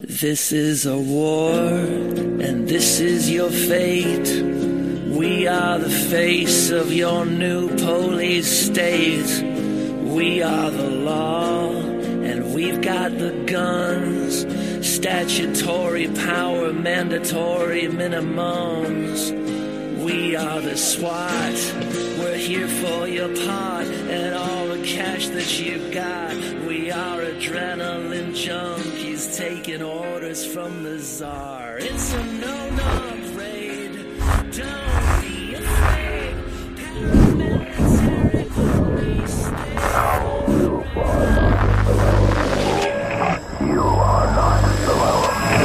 This is a war, and this is your fate. We are the face of your new police state. We are the law, and we've got the guns. Statutory power, mandatory minimums. We are the SWAT. We're here for your part and all the cash that you got. We are adrenaline junkies taking orders from the czar. It's a no-knock raid. Don't be afraid. Paramilitary police. You are not alone.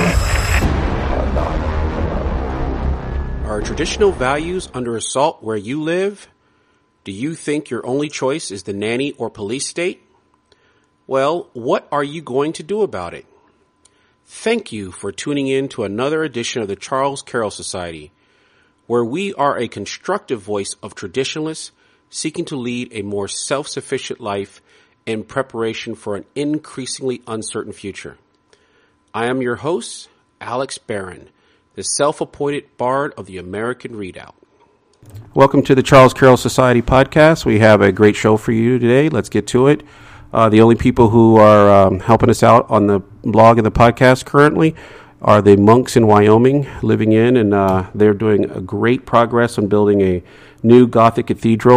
Are traditional values under assault where you live? Do you think your only choice is the nanny or police state? Well, what are you going to do about it? Thank you for tuning in to another edition of the Charles Carroll Society, where we are a constructive voice of traditionalists seeking to lead a more self-sufficient life in preparation for an increasingly uncertain future. I am your host, Alex Barron, the self-appointed bard of the American Readout. Welcome to the Charles Carroll Society podcast. We have a great show for you today. Let's get to it. The only people who are helping us out on the blog and the podcast currently are the monks in Wyoming living in, and they're doing a great progress on building a new Gothic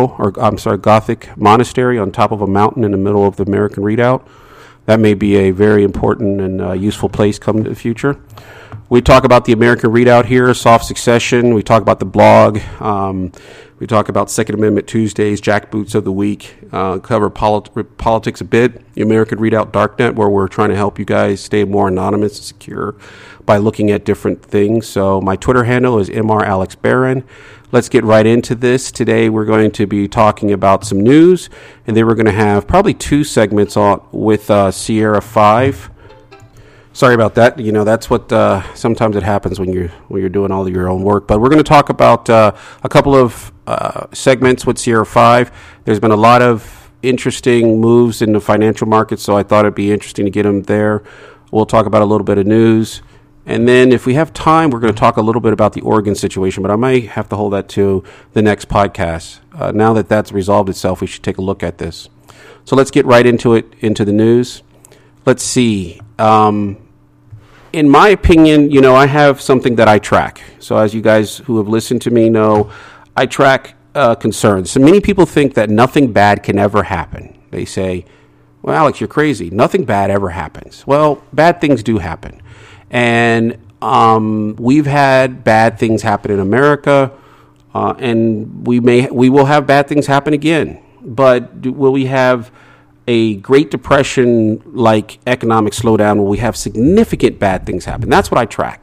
Gothic monastery on top of a mountain in the middle of the American Readout. That may be a very important and useful place coming to the future. We talk about the American Readout here, soft succession. We talk about the blog. We talk about Second Amendment Tuesdays, Jackboots of the Week, cover politics a bit, the American Readout Darknet, where we're trying to help you guys stay more anonymous and secure by looking at different things. So my Twitter handle is MrAlexBarron. Let's get right into this. Today we're going to be talking about some news, and then we're going to have probably two segments on with Sierra 5. Sorry about that. You know, that's what sometimes it happens when you're doing all of your own work. But we're going to talk about a couple of segments with Sierra 5. There's been a lot of interesting moves in the financial markets, so I thought it'd be interesting to get them there. We'll talk about a little bit of news. And then if we have time, we're going to talk a little bit about the Oregon situation, but I might have to hold that to the next podcast. Now that that's resolved itself, we should take a look at this. So let's get right into it, into the news. Let's see. In my opinion, you know, I have something that I track. So as you guys who have listened to me know, I track concerns. So many people think that nothing bad can ever happen. They say, well, Alex, you're crazy. Nothing bad ever happens. Well, bad things do happen. And we've had bad things happen in America, and we will have bad things happen again. But will we have a Great Depression-like economic slowdown? Will we have significant bad things happen? That's what I track.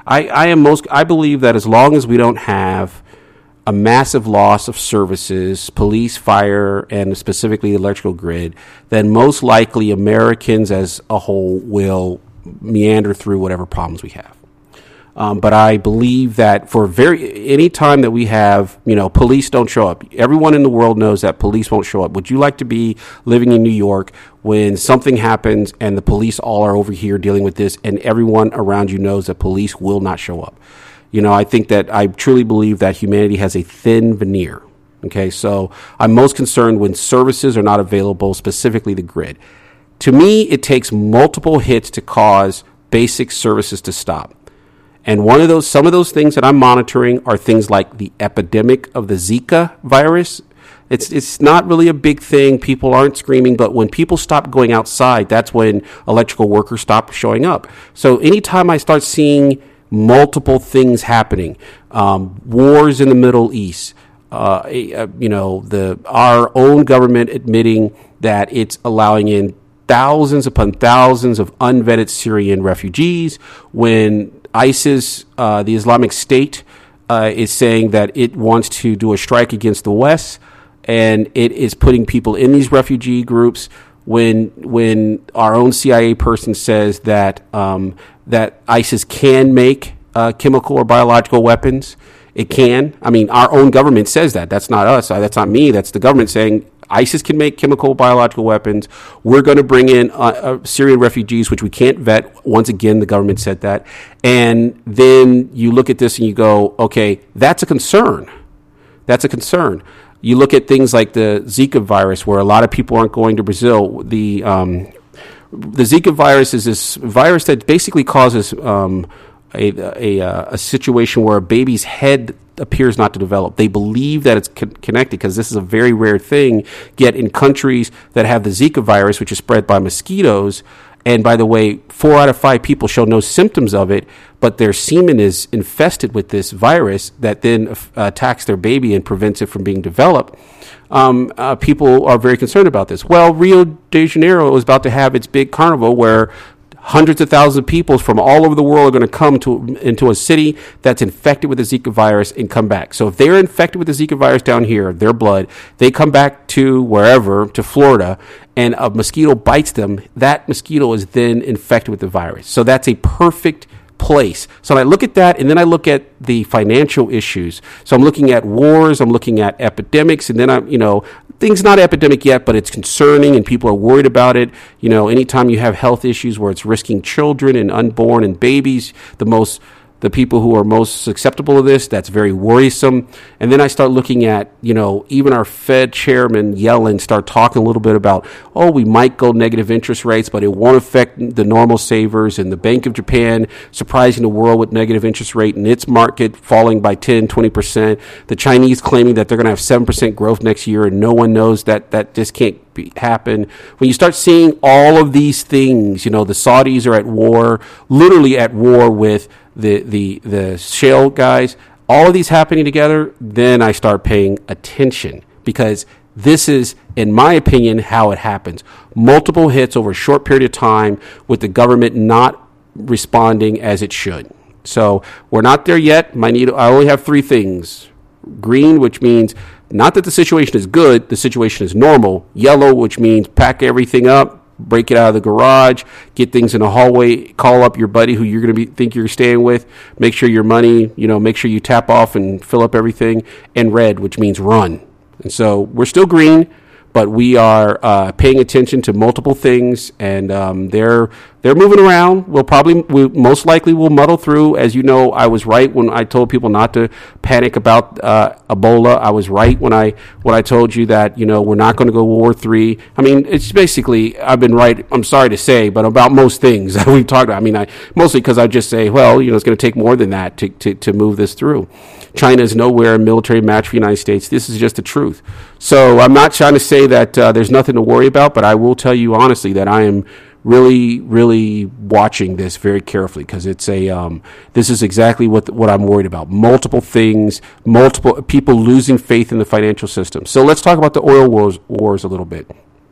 I believe that as long as we don't have a massive loss of services, police, fire, and specifically the electrical grid, then most likely Americans as a whole will meander through whatever problems we have. But I believe that for any time that we have, you know, police don't show up. Everyone in the world knows that police won't show up. Would you like to be living in New York when something happens and the police all are over here dealing with this, and everyone around you knows that police will not show up? You know, I truly believe that humanity has a thin veneer. Okay, so I'm most concerned when services are not available, specifically the grid. To me, it takes multiple hits to cause basic services to stop. And some of those things that I'm monitoring are things like the epidemic of the Zika virus. It's not really a big thing. People aren't screaming, but when people stop going outside, that's when electrical workers stop showing up. So anytime I start seeing multiple things happening, wars in the Middle East, our own government admitting that it's allowing in thousands upon thousands of unvetted Syrian refugees, when ISIS, the Islamic State, is saying that it wants to do a strike against the West, and it is putting people in these refugee groups. When our own CIA person says that that ISIS can make chemical or biological weapons, it can. I mean, our own government says that. That's not us. That's not me. That's the government saying ISIS can make chemical, biological weapons. We're going to bring in Syrian refugees, which we can't vet. Once again, the government said that. And then you look at this and you go, okay, that's a concern. That's a concern. You look at things like the Zika virus, where a lot of people aren't going to Brazil. The Zika virus is this virus that basically causes a situation where a baby's head appears not to develop. They believe that it's connected because this is a very rare thing. Yet in countries that have the Zika virus, which is spread by mosquitoes, and by the way, 4 out of 5 people show no symptoms of it, but their semen is infested with this virus that then attacks their baby and prevents it from being developed. People are very concerned about this. Well, Rio de Janeiro is about to have its big carnival where hundreds of thousands of people from all over the world are going to come into a city that's infected with the Zika virus and come back. So if they're infected with the Zika virus down here, their blood, they come back to wherever, to Florida, and a mosquito bites them, that mosquito is then infected with the virus. So that's a perfect place. So I look at that, and then I look at the financial issues. So I'm looking at wars, I'm looking at epidemics, and then things not epidemic yet, but it's concerning and people are worried about it. Anytime you have health issues where it's risking children and unborn and babies, the people who are most susceptible to this, that's very worrisome. And then I start looking at, even our Fed chairman Yellen start talking a little bit about, we might go negative interest rates, but it won't affect the normal savers. And the Bank of Japan surprising the world with negative interest rate and its market falling by 10, 20%. The Chinese claiming that they're going to have 7% growth next year, and no one knows that this can't happen. When you start seeing all of these things, the Saudis are at war, literally at war with the shale guys, all of these happening together, then I start paying attention because this is, in my opinion, how it happens. Multiple hits over a short period of time with the government not responding as it should. So we're not there yet. I only have 3 things. Green, which means not that the situation is good, the situation is normal. Yellow, which means pack everything up, break it out of the garage, get things in the hallway, call up your buddy who you're going to think you're staying with, make sure your money, make sure you tap off and fill up everything. And red, which means run. And so we're still green, but we are paying attention to multiple things, and they're moving around. We most likely will muddle through. As you know, I was right when I told people not to panic about Ebola. I was right when I told you that we're not going to go War III. I mean, it's basically I've been right. I'm sorry to say, but about most things that we've talked about. I mean, mostly because I just say, well, it's going to take more than that to move this through. China is nowhere a military match for the United States. This is just the truth. So I'm not trying to say that there's nothing to worry about, but I will tell you honestly that I am really, really watching this very carefully because it's this is exactly what I'm worried about. Multiple things, multiple people losing faith in the financial system. So let's talk about the oil wars a little bit.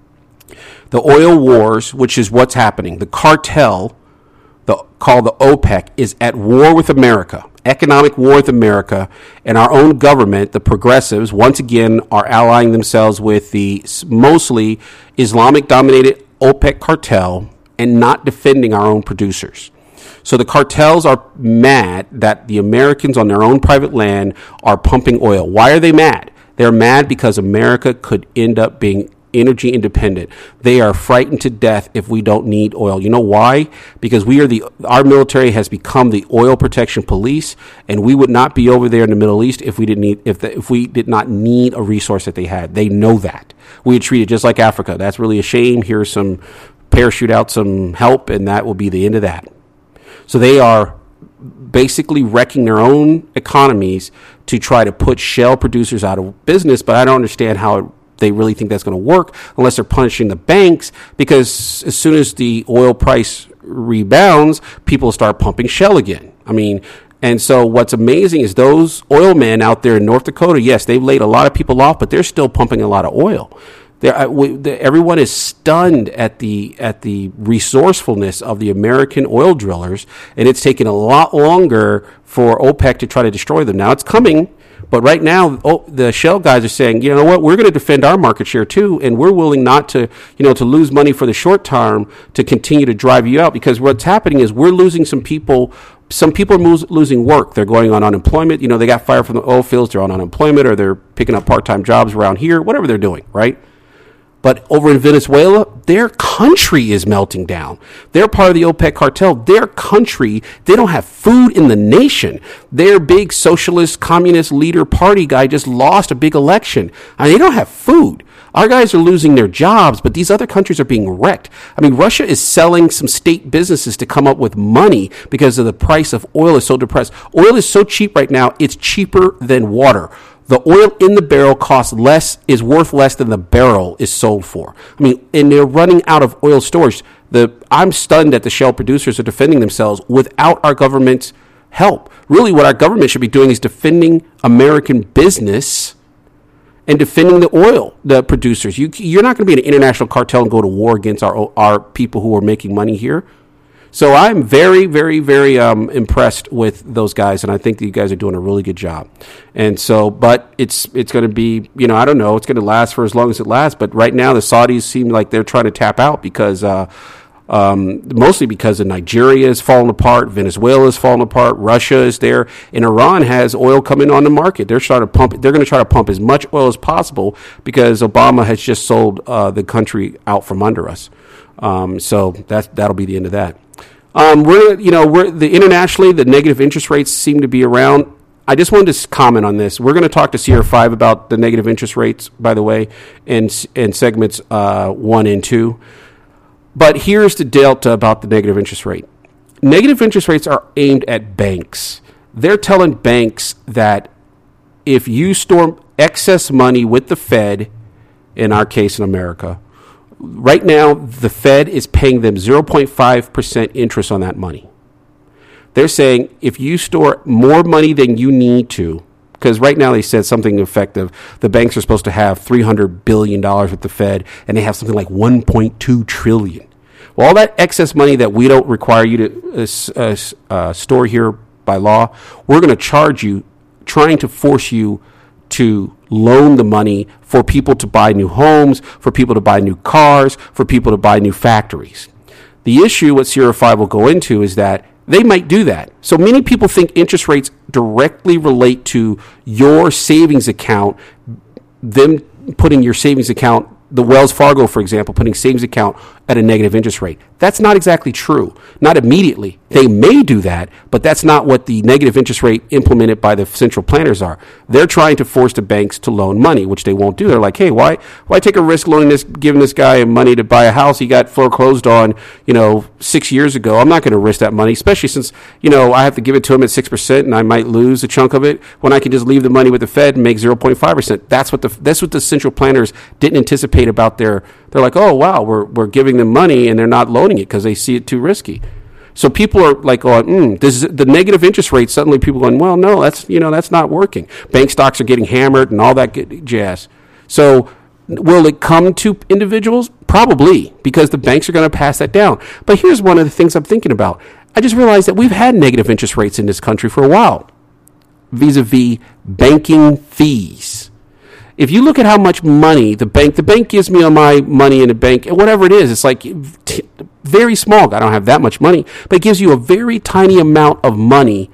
The oil wars, which is what's happening. The cartel, called the OPEC, is at war with America. Economic war with America, and our own government, the progressives, once again are allying themselves with the mostly Islamic-dominated OPEC cartel and not defending our own producers. So the cartels are mad that the Americans on their own private land are pumping oil. Why are they mad? They're mad because America could end up being energy independent. They are frightened to death if we don't need oil. You know why? Because our military has become the oil protection police, and we would not be over there in the Middle East if we did not need a resource that they had. They know that. We would treat it just like Africa. That's really a shame. Here's some parachute out some help, and that will be the end of that. So they are basically wrecking their own economies to try to put shale producers out of business, but I don't understand how they really think that's going to work unless they're punishing the banks, because as soon as the oil price rebounds, people start pumping shale again. And so what's amazing is those oil men out there in North Dakota, yes, they've laid a lot of people off, but they're still pumping a lot of oil. Everyone is stunned at the resourcefulness of the American oil drillers, and it's taken a lot longer for OPEC to try to destroy them. Now it's coming. But right now, the shale guys are saying, you know what, we're going to defend our market share too, and we're willing not to, to lose money for the short term to continue to drive you out, because what's happening is we're losing some people. Some people are losing work. They're going on unemployment. They got fired from the oil fields. They're on unemployment, or they're picking up part-time jobs around here, whatever they're doing, right? But over in Venezuela, their country is melting down. They're part of the OPEC cartel. Their country, they don't have food in the nation. Their big socialist, communist leader party guy just lost a big election. I mean, they don't have food. Our guys are losing their jobs, but these other countries are being wrecked. I mean, Russia is selling some state businesses to come up with money because of the price of oil is so depressed. Oil is so cheap right now, it's cheaper than water. The oil in the barrel is worth less than the barrel is sold for. I mean, and they're running out of oil storage. I'm stunned that the shale producers are defending themselves without our government's help. Really, what our government should be doing is defending American business and defending the producers. You're not going to be an international cartel and go to war against our people who are making money here. So I'm very, very, very impressed with those guys, and I think that you guys are doing a really good job. And so, but it's going to be, I don't know, it's going to last for as long as it lasts. But right now, the Saudis seem like they're trying to tap out because mostly because of Nigeria is falling apart, Venezuela is falling apart, Russia is there, and Iran has oil coming on the market. They're going to try to pump as much oil as possible because Obama has just sold the country out from under us. So that'll be the end of that. Internationally, the negative interest rates seem to be around. I just wanted to comment on this. We're going to talk to Sierra 5 about the negative interest rates, by the way, in segments 1 and 2. But here's the delta about the negative interest rate. Negative interest rates are aimed at banks. They're telling banks that if you store excess money with the Fed, in our case in America, right now the Fed is paying them 0.5% interest on that money. They're saying if you store more money than you need to, because right now they said something effective, the banks are supposed to have $300 billion with the Fed, and they have something like $1.2 trillion. Well, all that excess money that we don't require you to store here by law, we're going to charge you, trying to force you to loan the money for people to buy new homes, for people to buy new cars, for people to buy new factories. The issue, what Sierra 5 will go into, is that they might do that. So many people think interest rates directly relate to your savings account, them putting your savings account, the Wells Fargo, for example, putting savings account at a negative interest rate. That's not exactly true. Not immediately. They may do that, but that's not what the negative interest rate implemented by the central planners are. They're trying to force the banks to loan money, which they won't do. They're like, hey, why take a risk giving this guy money to buy a house he got foreclosed on, 6 years ago? I'm not going to risk that money, especially since, I have to give it to him at 6% and I might lose a chunk of it when I can just leave the money with the Fed and make 0.5%. That's what the central planners didn't anticipate about they're like, oh, wow, we're giving them money and they're not loaning it because they see it too risky. So people are like, this is the negative interest rate. Suddenly people going, well, no, that's not working. Bank stocks are getting hammered and all that good jazz. So will it come to individuals? Probably, because the banks are going to pass that down. But here's one of the things I'm thinking about. I just realized that we've had negative interest rates in this country for a while, vis-a-vis banking fees. If you look at how much money the bank gives me on my money in the bank, whatever it is, it's like very small. I don't have that much money, but it gives you a very tiny amount of money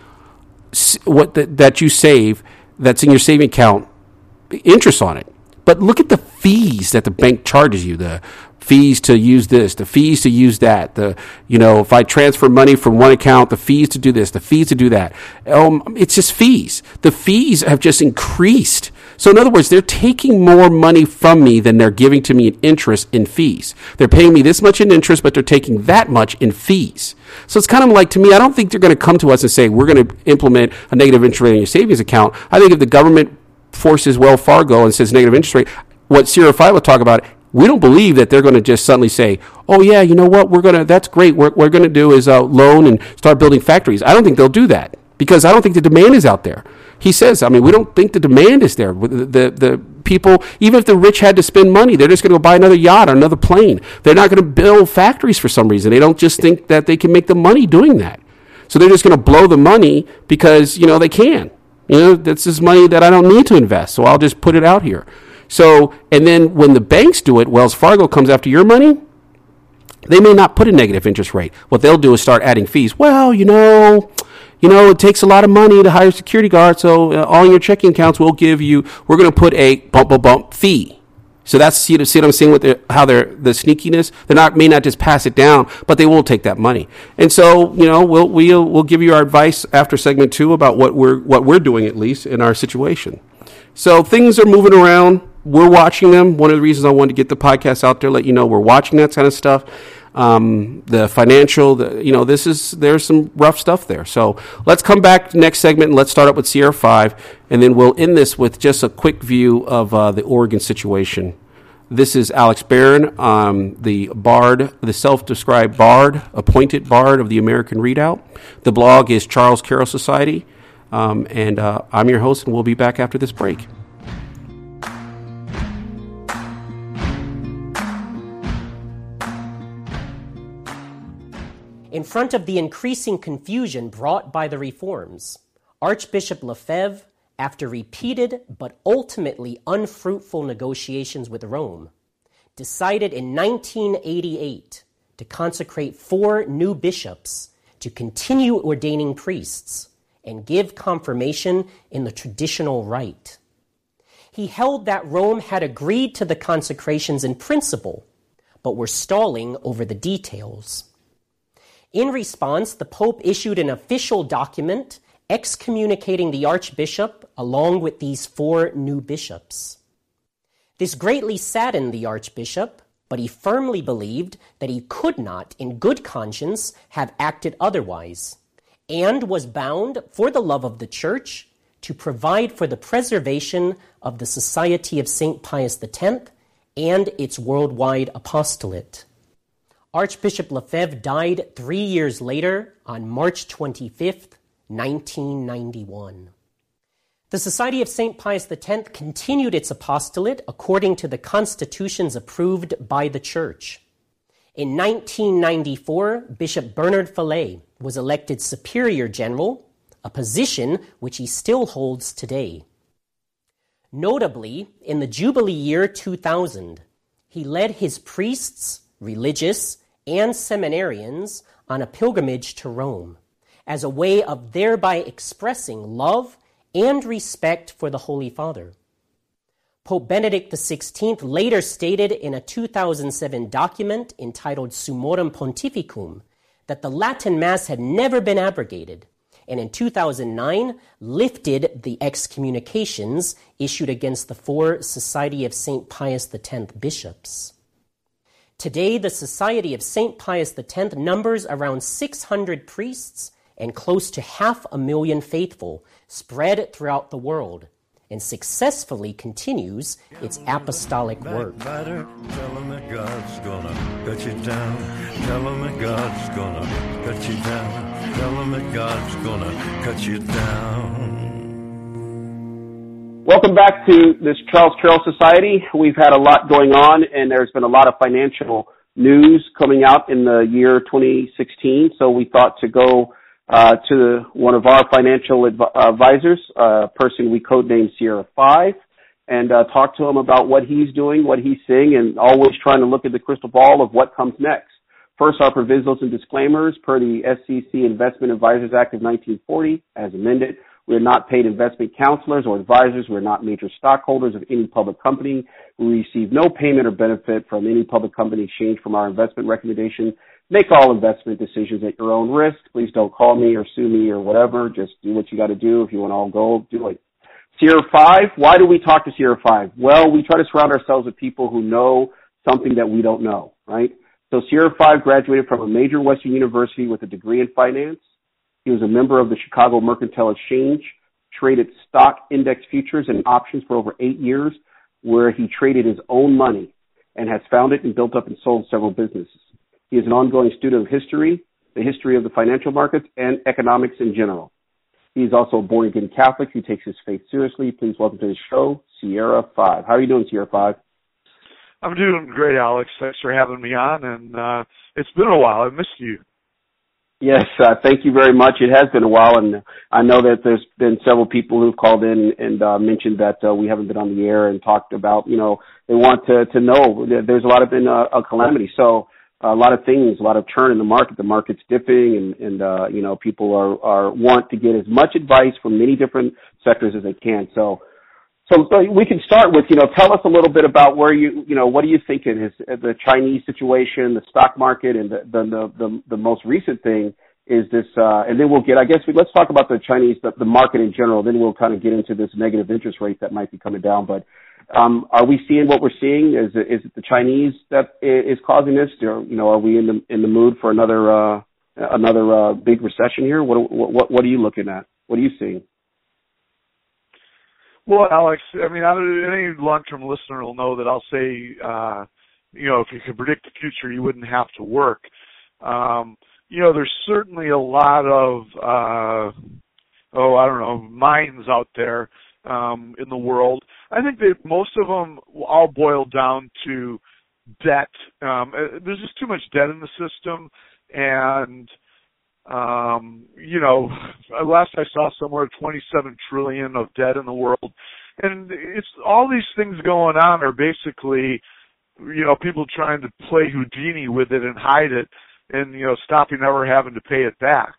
that you save that's in your saving account, interest on it. But look at the fees that the bank charges you, the fees to use this, the fees to use that, if I transfer money from one account, the fees to do this, the fees to do that. It's just fees. The fees have just increased. So in other words, they're taking more money from me than they're giving to me in interest in fees. They're paying me this much in interest, but they're taking that much in fees. So it's kind of like, to me, I don't think they're going to come to us and say, we're going to implement a negative interest rate on your savings account. I think if the government forces Wells Fargo and says negative interest rate, what Sierra 5 will talk about, we don't believe that they're going to just suddenly say, oh, yeah, you know what, that's great. What we're going to do is loan and start building factories. I don't think they'll do that because I don't think the demand is out there. He says, we don't think the demand is there. The people, even if the rich had to spend money, they're just going to go buy another yacht or another plane. They're not going to build factories for some reason. They don't just think that they can make the money doing that. So they're just going to blow the money because, they can. That's just money that I don't need to invest, so I'll just put it out here. So, and then when the banks do it, Wells Fargo comes after your money, they may not put a negative interest rate. What they'll do is start adding fees. Well, it takes a lot of money to hire security guards, so all your checking accounts we're going to put a bump fee. So that's see what I'm saying with the sneakiness. May not just pass it down, but they will take that money. And so we'll give you our advice after segment 2 about what we're doing, at least in our situation. So things are moving around. We're watching them. One of the reasons I wanted to get the podcast out there, let you know we're watching that kind of stuff. The financial, there's some rough stuff there. So let's come back next segment and let's start up with Sierra 5, and then we'll end this with just a quick view of the Oregon situation. This is Alex Barron, the bard, the self-described bard, appointed bard of the American Redoubt. The blog is Charles Carroll Society, and I'm your host, and we'll be back after this break. In front of the increasing confusion brought by the reforms, Archbishop Lefebvre, after repeated but ultimately unfruitful negotiations with Rome, decided in 1988 to consecrate 4 new bishops to continue ordaining priests and give confirmation in the traditional rite. He held that Rome had agreed to the consecrations in principle, but were stalling over the details. In response, the Pope issued an official document excommunicating the Archbishop along with these 4 new bishops. This greatly saddened the Archbishop, but he firmly believed that he could not, in good conscience, have acted otherwise, and was bound, for the love of the Church, to provide for the preservation of the Society of St. Pius X and its worldwide apostolate. Archbishop Lefebvre died 3 years later on March 25th, 1991. The Society of St. Pius X continued its apostolate according to the constitutions approved by the Church. In 1994, Bishop Bernard Fallet was elected Superior General, a position which he still holds today. Notably, in the Jubilee year 2000, he led his priests, religious, and seminarians on a pilgrimage to Rome as a way of thereby expressing love and respect for the Holy Father. Pope Benedict XVI later stated in a 2007 document entitled Summorum Pontificum that the Latin Mass had never been abrogated, and in 2009 lifted the excommunications issued against the 4 Society of St. Pius X bishops. Today, the Society of St. Pius X numbers around 600 priests and close to 500,000 faithful spread throughout the world, and successfully continues its apostolic work. Tell him that God's gonna cut you down. Tell him that God's gonna cut you down. Tell him that God's gonna cut you down. Welcome back to this Charles Carroll Society. We've had a lot going on, and there's been a lot of financial news coming out in the year 2016, so we thought to go to one of our financial advisors, a person we codenamed Sierra 5, and talk to him about what he's doing, what he's seeing, and always trying to look at the crystal ball of what comes next. First, our provisos and disclaimers per the SEC Investment Advisors Act of 1940, as amended. We are not paid investment counselors or advisors. We are not major stockholders of any public company. We receive no payment or benefit from any public company exchange from our investment recommendation. Make all investment decisions at your own risk. Please don't call me or sue me or whatever. Just do what you got to do. If you want all gold, do it. Sierra 5, why do we talk to Sierra 5? Well, we try to surround ourselves with people who know something that we don't know, right? So Sierra 5 graduated from a major Western university with a degree in finance. He was a member of the Chicago Mercantile Exchange, traded stock index futures and options for over 8 years, where he traded his own money and has founded and built up and sold several businesses. He is an ongoing student of history, the history of the financial markets, and economics in general. He is also a born-again Catholic who takes his faith seriously. Please welcome to the show, Sierra 5. How are you doing, Sierra 5? I'm doing great, Alex. Thanks for having me on, and it's been a while. I missed you. Yes, thank you very much. It has been a while, and I know that there's been several people who've called in and mentioned that we haven't been on the air and talked about, they want to know that there's a lot of been a calamity. So a lot of things, a lot of churn in the market. The market's dipping, and people are want to get as much advice from many different sectors as they can. So So we can start with, tell us a little bit about where what do you think it is, the Chinese situation, the stock market, and the most recent thing is this, and then let's talk about the Chinese, the market in general, then we'll kind of get into this negative interest rate that might be coming down. But are we seeing what we're seeing? Is it the Chinese that is causing this? Or, are we in the mood for another big recession here? What are you looking at? What are you seeing? Well, Alex, I mean, any long-term listener will know that I'll say, if you could predict the future, you wouldn't have to work. There's certainly a lot of, minds out there in the world. I think that most of them all boil down to debt. There's just too much debt in the system, and last I saw somewhere 27 trillion of debt in the world. And it's all these things going on are basically, people trying to play Houdini with it and hide it and, stopping ever having to pay it back.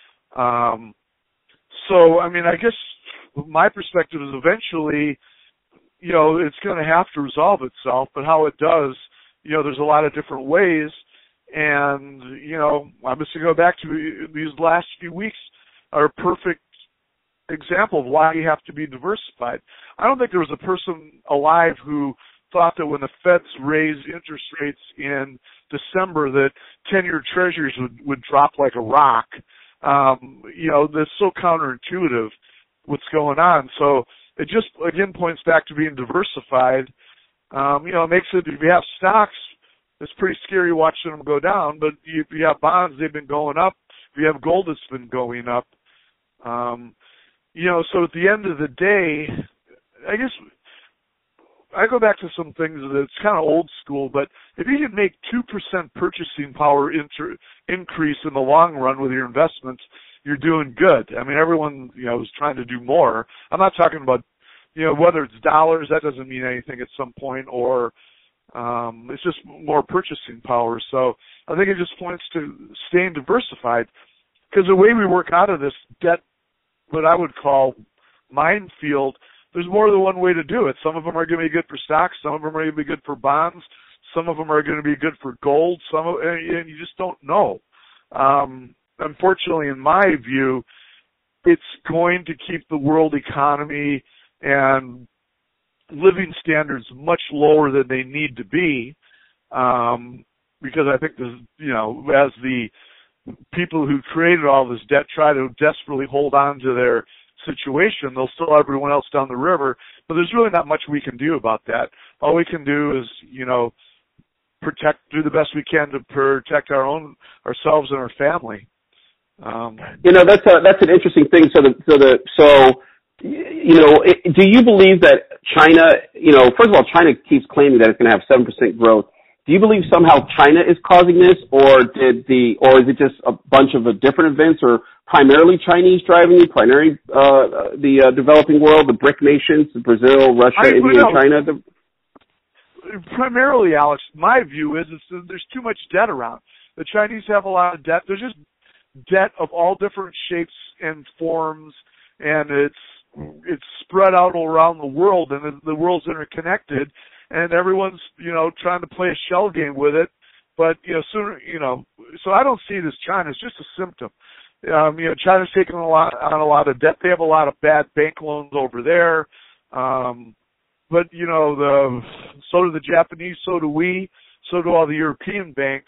So, I mean, I guess my perspective is eventually, it's going to have to resolve itself, but how it does, there's a lot of different ways. And, I'm just going to go back to these last few weeks are a perfect example of why you have to be diversified. I don't think there was a person alive who thought that when the Feds raised interest rates in December that 10-year treasuries would drop like a rock. That's so counterintuitive what's going on. So it just, again, points back to being diversified. It makes it, if you have stocks, it's pretty scary watching them go down, but if you have bonds, they've been going up. If you have gold, it's been going up. So at the end of the day, I guess I go back to some things that's kind of old school, but if you can make 2% purchasing power increase in the long run with your investments, you're doing good. I mean, everyone, is trying to do more. I'm not talking about, whether it's dollars, that doesn't mean anything at some point, or it's just more purchasing power. So I think it just points to staying diversified, because the way we work out of this debt, what I would call minefield, there's more than one way to do it. Some of them are going to be good for stocks. Some of them are going to be good for bonds. Some of them are going to be good for gold. And you just don't know. Unfortunately, in my view, it's going to keep the world economy and living standards much lower than they need to be, because I think as the people who created all this debt try to desperately hold on to their situation, they'll still everyone else down the river. But there's really not much we can do about that. All we can do is, do the best we can to protect ourselves and our family. That's an interesting thing. Do you believe that China, first of all, China keeps claiming that it's going to have 7% growth. Do you believe somehow China is causing this, or is it just a bunch of different events, or primarily Chinese driving it, primarily the developing world, the BRIC nations, Brazil, Russia, India, and China? Primarily, Alex, my view is there's too much debt around. The Chinese have a lot of debt. There's just debt of all different shapes and forms, and it's spread out around the world, and the world's interconnected. And everyone's, trying to play a shell game with it. But, so I don't see it as China. It's just a symptom. China's taking on a lot of debt. They have a lot of bad bank loans over there. But, so do the Japanese, so do we, so do all the European banks.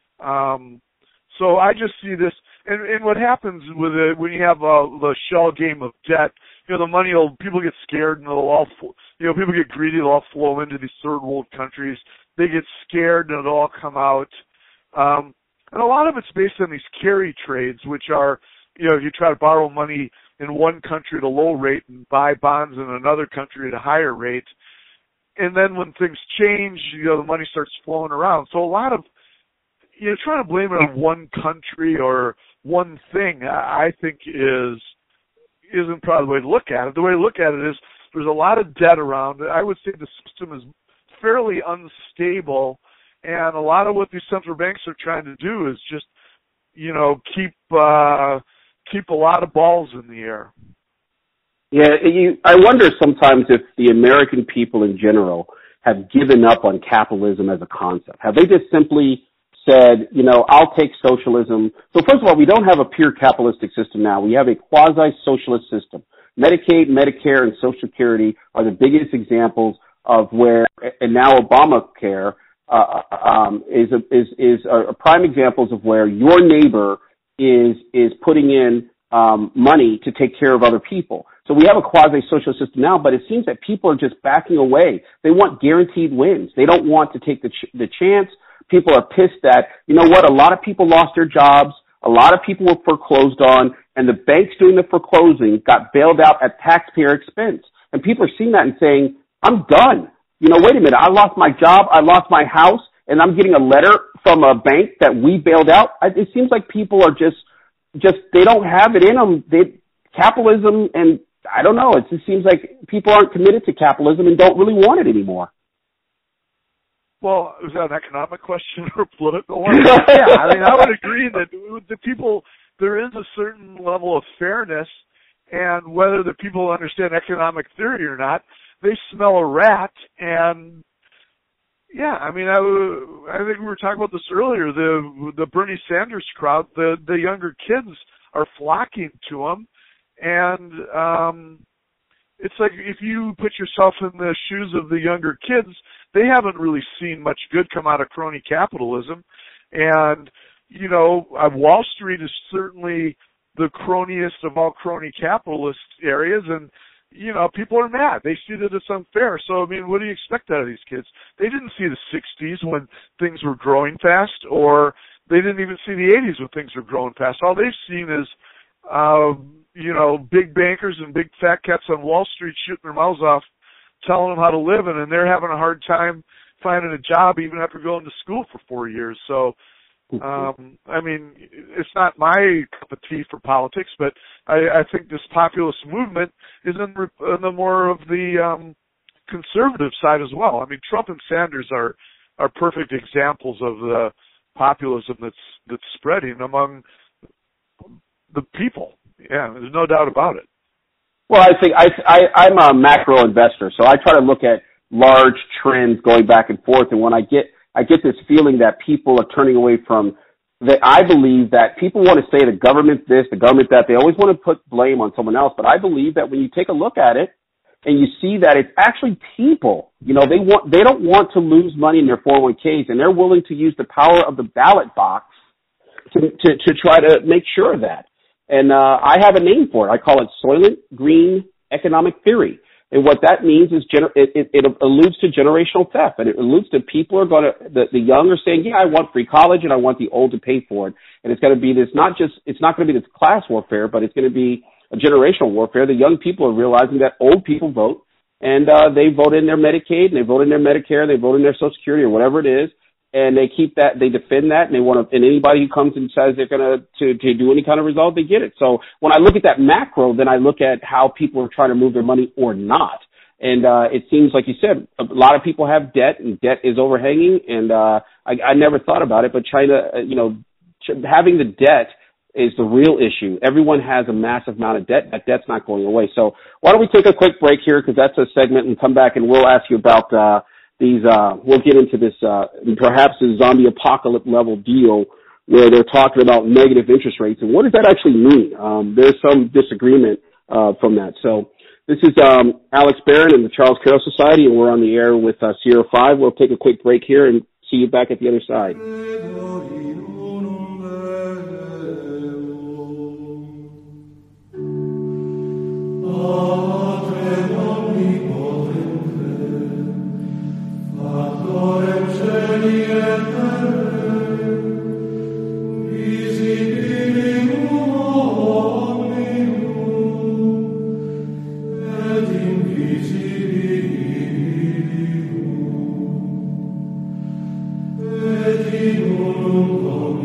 So I just see this. And what happens with it, when you have the shell game of debt, the money people get scared and they'll all, people get greedy, they'll all flow into these third world countries. They get scared and it'll all come out. And a lot of it's based on these carry trades, which are, you try to borrow money in one country at a low rate and buy bonds in another country at a higher rate. And then when things change, the money starts flowing around. So a lot of, trying to blame it on one country or one thing, I think isn't probably the way to look at it. The way to look at it is there's a lot of debt around. I would say the system is fairly unstable, and a lot of what these central banks are trying to do is just, keep a lot of balls in the air. Yeah, I wonder sometimes if the American people in general have given up on capitalism as a concept. Have they just simply said, I'll take socialism. So first of all, we don't have a pure capitalistic system now. We have a quasi-socialist system. Medicaid, Medicare, and Social Security are the biggest examples of where, and now Obamacare is prime examples of where your neighbor is putting in money to take care of other people. So we have a quasi-social system now, but it seems that people are just backing away. They want guaranteed wins. They don't want to take the chance. People are pissed that, a lot of people lost their jobs. A lot of people were foreclosed on, and the banks doing the foreclosing got bailed out at taxpayer expense. And people are seeing that and saying, I'm done. Wait a minute, I lost my job, I lost my house, and I'm getting a letter from a bank that we bailed out. It seems like people are just they don't have it in them. Capitalism, and I don't know, it just seems like people aren't committed to capitalism and don't really want it anymore. Well, is that an economic question or a political one? Yeah, I would agree that the people, there is a certain level of fairness, and whether the people understand economic theory or not, they smell a rat, and yeah, I think we were talking about this earlier, the Bernie Sanders crowd, the younger kids are flocking to him, and it's like if you put yourself in the shoes of the younger kids, they haven't really seen much good come out of crony capitalism. And, Wall Street is certainly the croniest of all crony capitalist areas. And, people are mad. They see that it's unfair. So, what do you expect out of these kids? They didn't see the 60s when things were growing fast, or they didn't even see the 80s when things were growing fast. All they've seen is, big bankers and big fat cats on Wall Street shooting their mouths off, telling them how to live, and they're having a hard time finding a job even after going to school for 4 years. So, it's not my cup of tea for politics, but I think this populist movement is in the more of the conservative side as well. Trump and Sanders are perfect examples of the populism that's spreading among the people. Yeah, there's no doubt about it. Well, I think I'm a macro investor, so I try to look at large trends going back and forth. And when I get this feeling that people are turning away from that, I believe that people want to say the government this, the government that. They always want to put blame on someone else. But I believe that when you take a look at it and you see that it's actually people, they don't want to lose money in their 401ks, and they're willing to use the power of the ballot box to try to make sure of that. And I have a name for it. I call it Soylent Green Economic Theory. And what that means is it alludes to generational theft, and it alludes to people are going to the young are saying, yeah, I want free college and I want the old to pay for it. And it's going to be this it's not going to be this class warfare, but it's going to be a generational warfare. The young people are realizing that old people vote, and they vote in their Medicaid, and they vote in their Medicare, they vote in their Social Security or whatever it is. And they keep that, they defend that, and they want to, and anybody who comes and says they're going to do any kind of result, they get it. So when I look at that macro, then I look at how people are trying to move their money or not. And it seems like you said, a lot of people have debt, and debt is overhanging, and I never thought about it, but China, having the debt is the real issue. Everyone has a massive amount of debt. That debt's not going away. So why don't we take a quick break here, because that's a segment, and come back and we'll ask you about we'll get into this, perhaps a zombie apocalypse level deal where they're talking about negative interest rates. And what does that actually mean? There's some disagreement from that. So this is Alex Barron and the Charles Carroll Society, and we're on the air with Sierra 5. We'll take a quick break here and see you back at the other side. Et in unum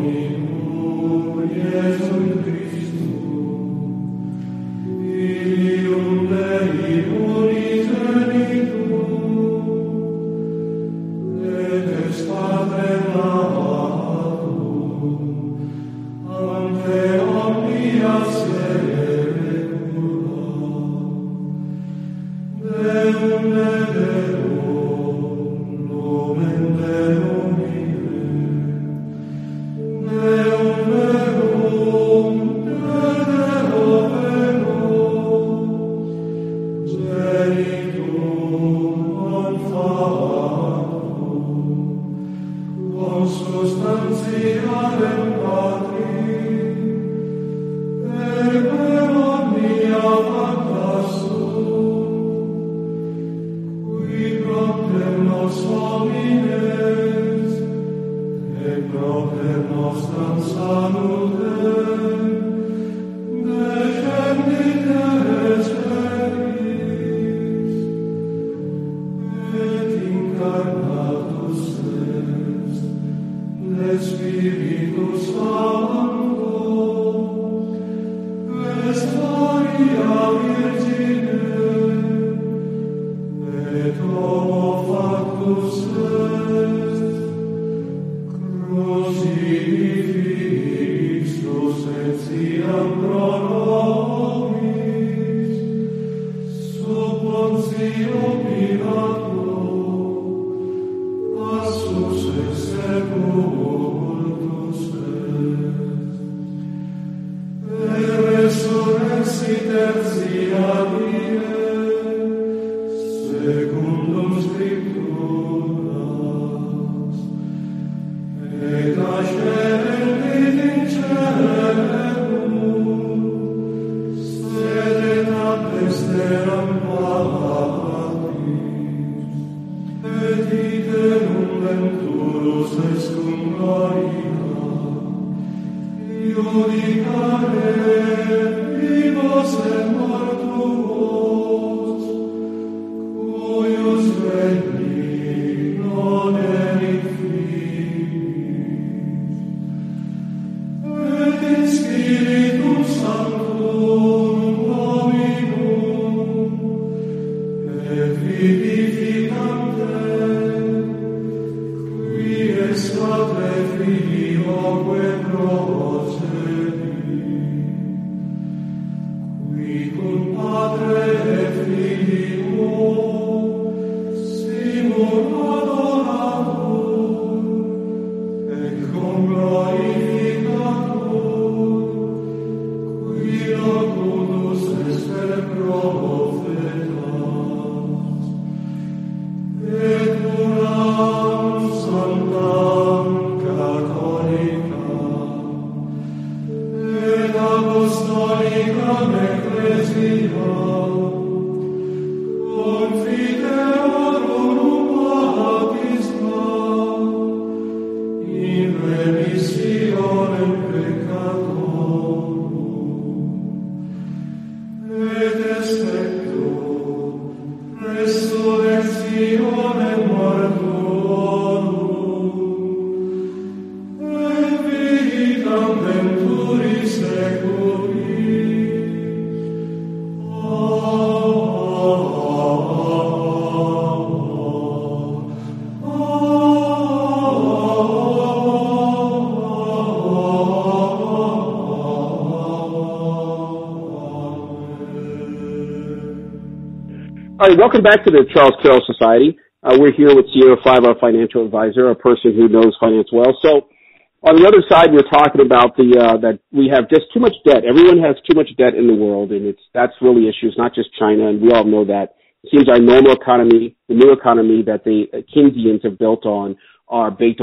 All right, welcome back to the Charles Carroll Society. We're here with Sierra Five, our financial advisor, a person who knows finance well. So on the other side, we're talking about that we have just too much debt. Everyone has too much debt in the world, and that's really issues, not just China, and we all know that. It seems our normal economy, the new economy that the Keynesians have built on, are based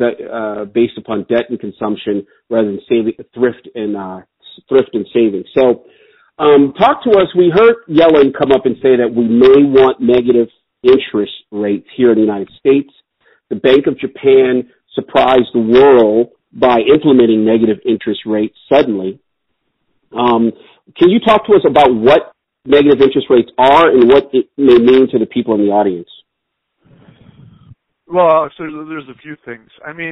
upon debt and consumption rather than thrift and saving. So talk to us. We heard Yellen come up and say that we may want negative interest rates here in the United States. The Bank of Japan surprised the world by implementing negative interest rates suddenly. Can you talk to us about what negative interest rates are and what it may mean to the people in the audience? Well, so there's a few things.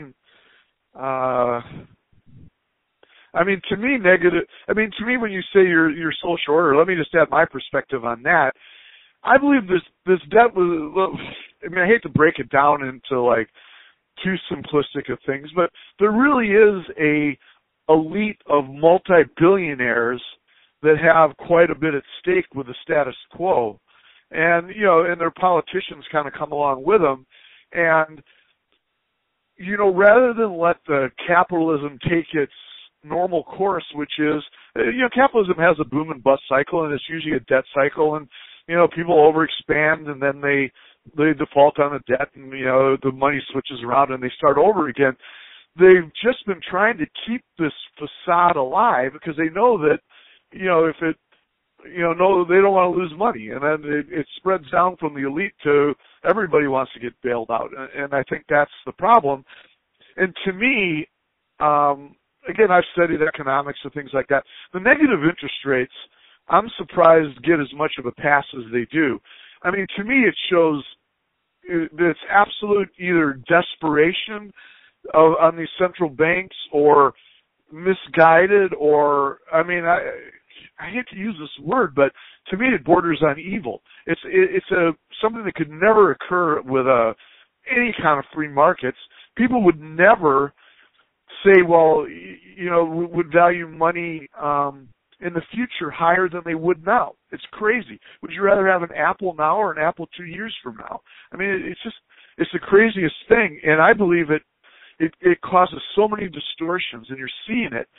To me, when you say your social order, let me just add my perspective on that. I believe this debt was, I hate to break it down into like too simplistic of things, but there really is a elite of multi-billionaires that have quite a bit at stake with the status quo. And, you know, and their politicians kind of come along with them. And, you know, rather than let the capitalism take its normal course, which is, you know, capitalism has a boom and bust cycle, and it's usually a debt cycle, and, you know, people overexpand, and then they default on the debt, and, you know, the money switches around and they start over again. They've just been trying to keep this facade alive because they know that, you know, if it, you know, no, they don't want to lose money, and then it spreads down from the elite to everybody wants to get bailed out, and I think that's the problem. And to me, again, I've studied economics and things like that. The negative interest rates, I'm surprised get as much of a pass as they do. I mean, to me, it shows that it's absolute either desperation on these central banks or misguided, or, I mean, I hate to use this word, but to me it borders on evil. It's something that could never occur with any kind of free markets. People would never say, well, you know, would value money in the future higher than they would now. It's crazy. Would you rather have an Apple now or an Apple 2 years from now? I mean, it's the craziest thing, and I believe it causes so many distortions, and you're seeing it.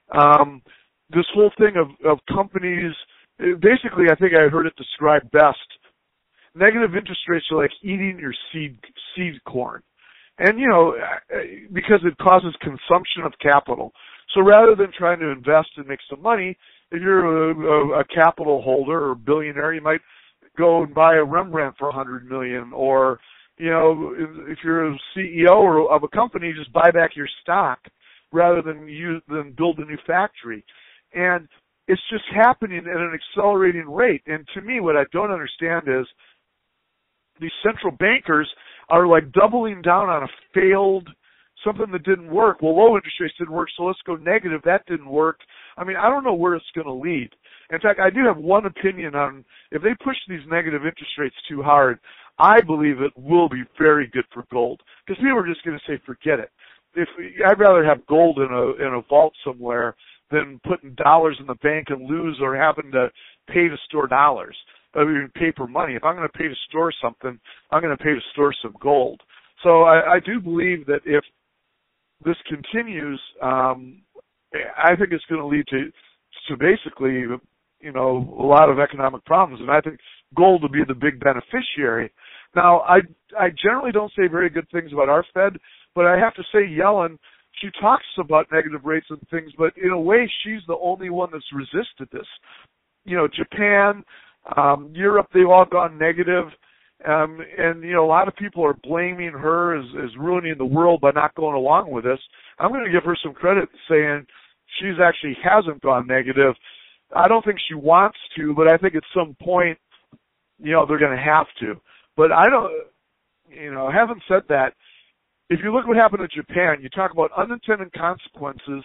This whole thing of companies, basically, I think I heard it described best. Negative interest rates are like eating your seed corn. And, you know, because it causes consumption of capital. So rather than trying to invest and make some money, if you're a capital holder or billionaire, you might go and buy a Rembrandt for $100 million, or, you know, if you're a CEO of a company, just buy back your stock rather than build a new factory. And it's just happening at an accelerating rate. And to me, what I don't understand is these central bankers are like doubling down on a failed something that didn't work. Well, low interest rates didn't work, so let's go negative. That didn't work. I mean, I don't know where it's going to lead. In fact, I do have one opinion on if they push these negative interest rates too hard, I believe it will be very good for gold, because people are just going to say, forget it. I'd rather have gold in a vault somewhere than putting dollars in the bank and lose, or having to pay to store dollars. I mean, paper money. If I'm going to pay to store something, I'm going to pay to store some gold. So I do believe that if this continues, I think it's going to lead to basically, you know, a lot of economic problems, and I think gold will be the big beneficiary. Now, I generally don't say very good things about our Fed, but I have to say Yellen, she talks about negative rates and things, but in a way, she's the only one that's resisted this. You know, Japan, Europe, they've all gone negative. And, you know, a lot of people are blaming her as ruining the world by not going along with this. I'm going to give her some credit saying she's actually hasn't gone negative. I don't think she wants to, but I think at some point, you know, they're going to have to. But I don't, you know, having said that, if you look what happened in Japan, you talk about unintended consequences.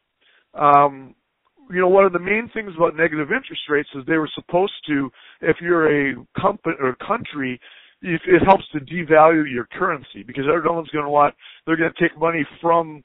You know, one of the main things about negative interest rates is they were supposed to, if you're a company or country, it helps to devalue your currency, because no one's going to they're going to take money from,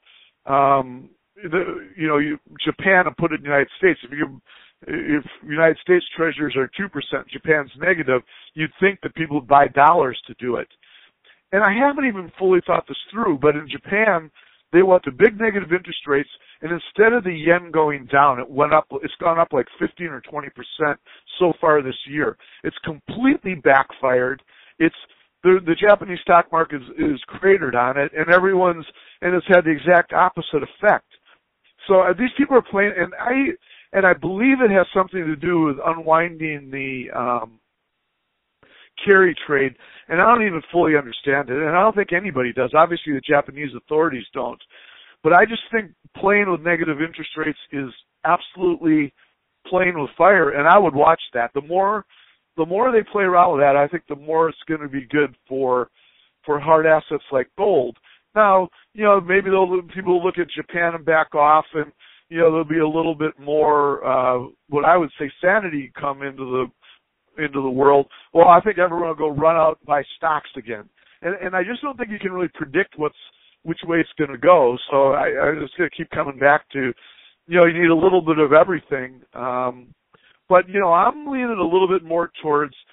Japan and put it in the United States. If United States treasuries are 2%, Japan's negative, you'd think that people would buy dollars to do it. And I haven't even fully thought this through, but in Japan, they want the big negative interest rates, and instead of the yen going down, it's gone up like 15 or 20% so far this year. It's completely backfired. The Japanese stock market is cratered on it, and it's had the exact opposite effect. So these people are playing, and I believe it has something to do with unwinding the carry trade, and I don't even fully understand it, and I don't think anybody does. Obviously, the Japanese authorities don't. But I just think playing with negative interest rates is absolutely playing with fire, and I would watch that. The more they play around with that, I think the more it's going to be good for hard assets like gold. Now, you know, maybe people will look at Japan and back off, and, you know, there'll be a little bit more, what I would say, sanity come into the world. Well, I think everyone will go run out and buy stocks again. And I just don't think you can really predict which way it's going to go. So I'm just going to keep coming back to, you know, you need a little bit of everything. But, you know, I'm leaning a little bit more towards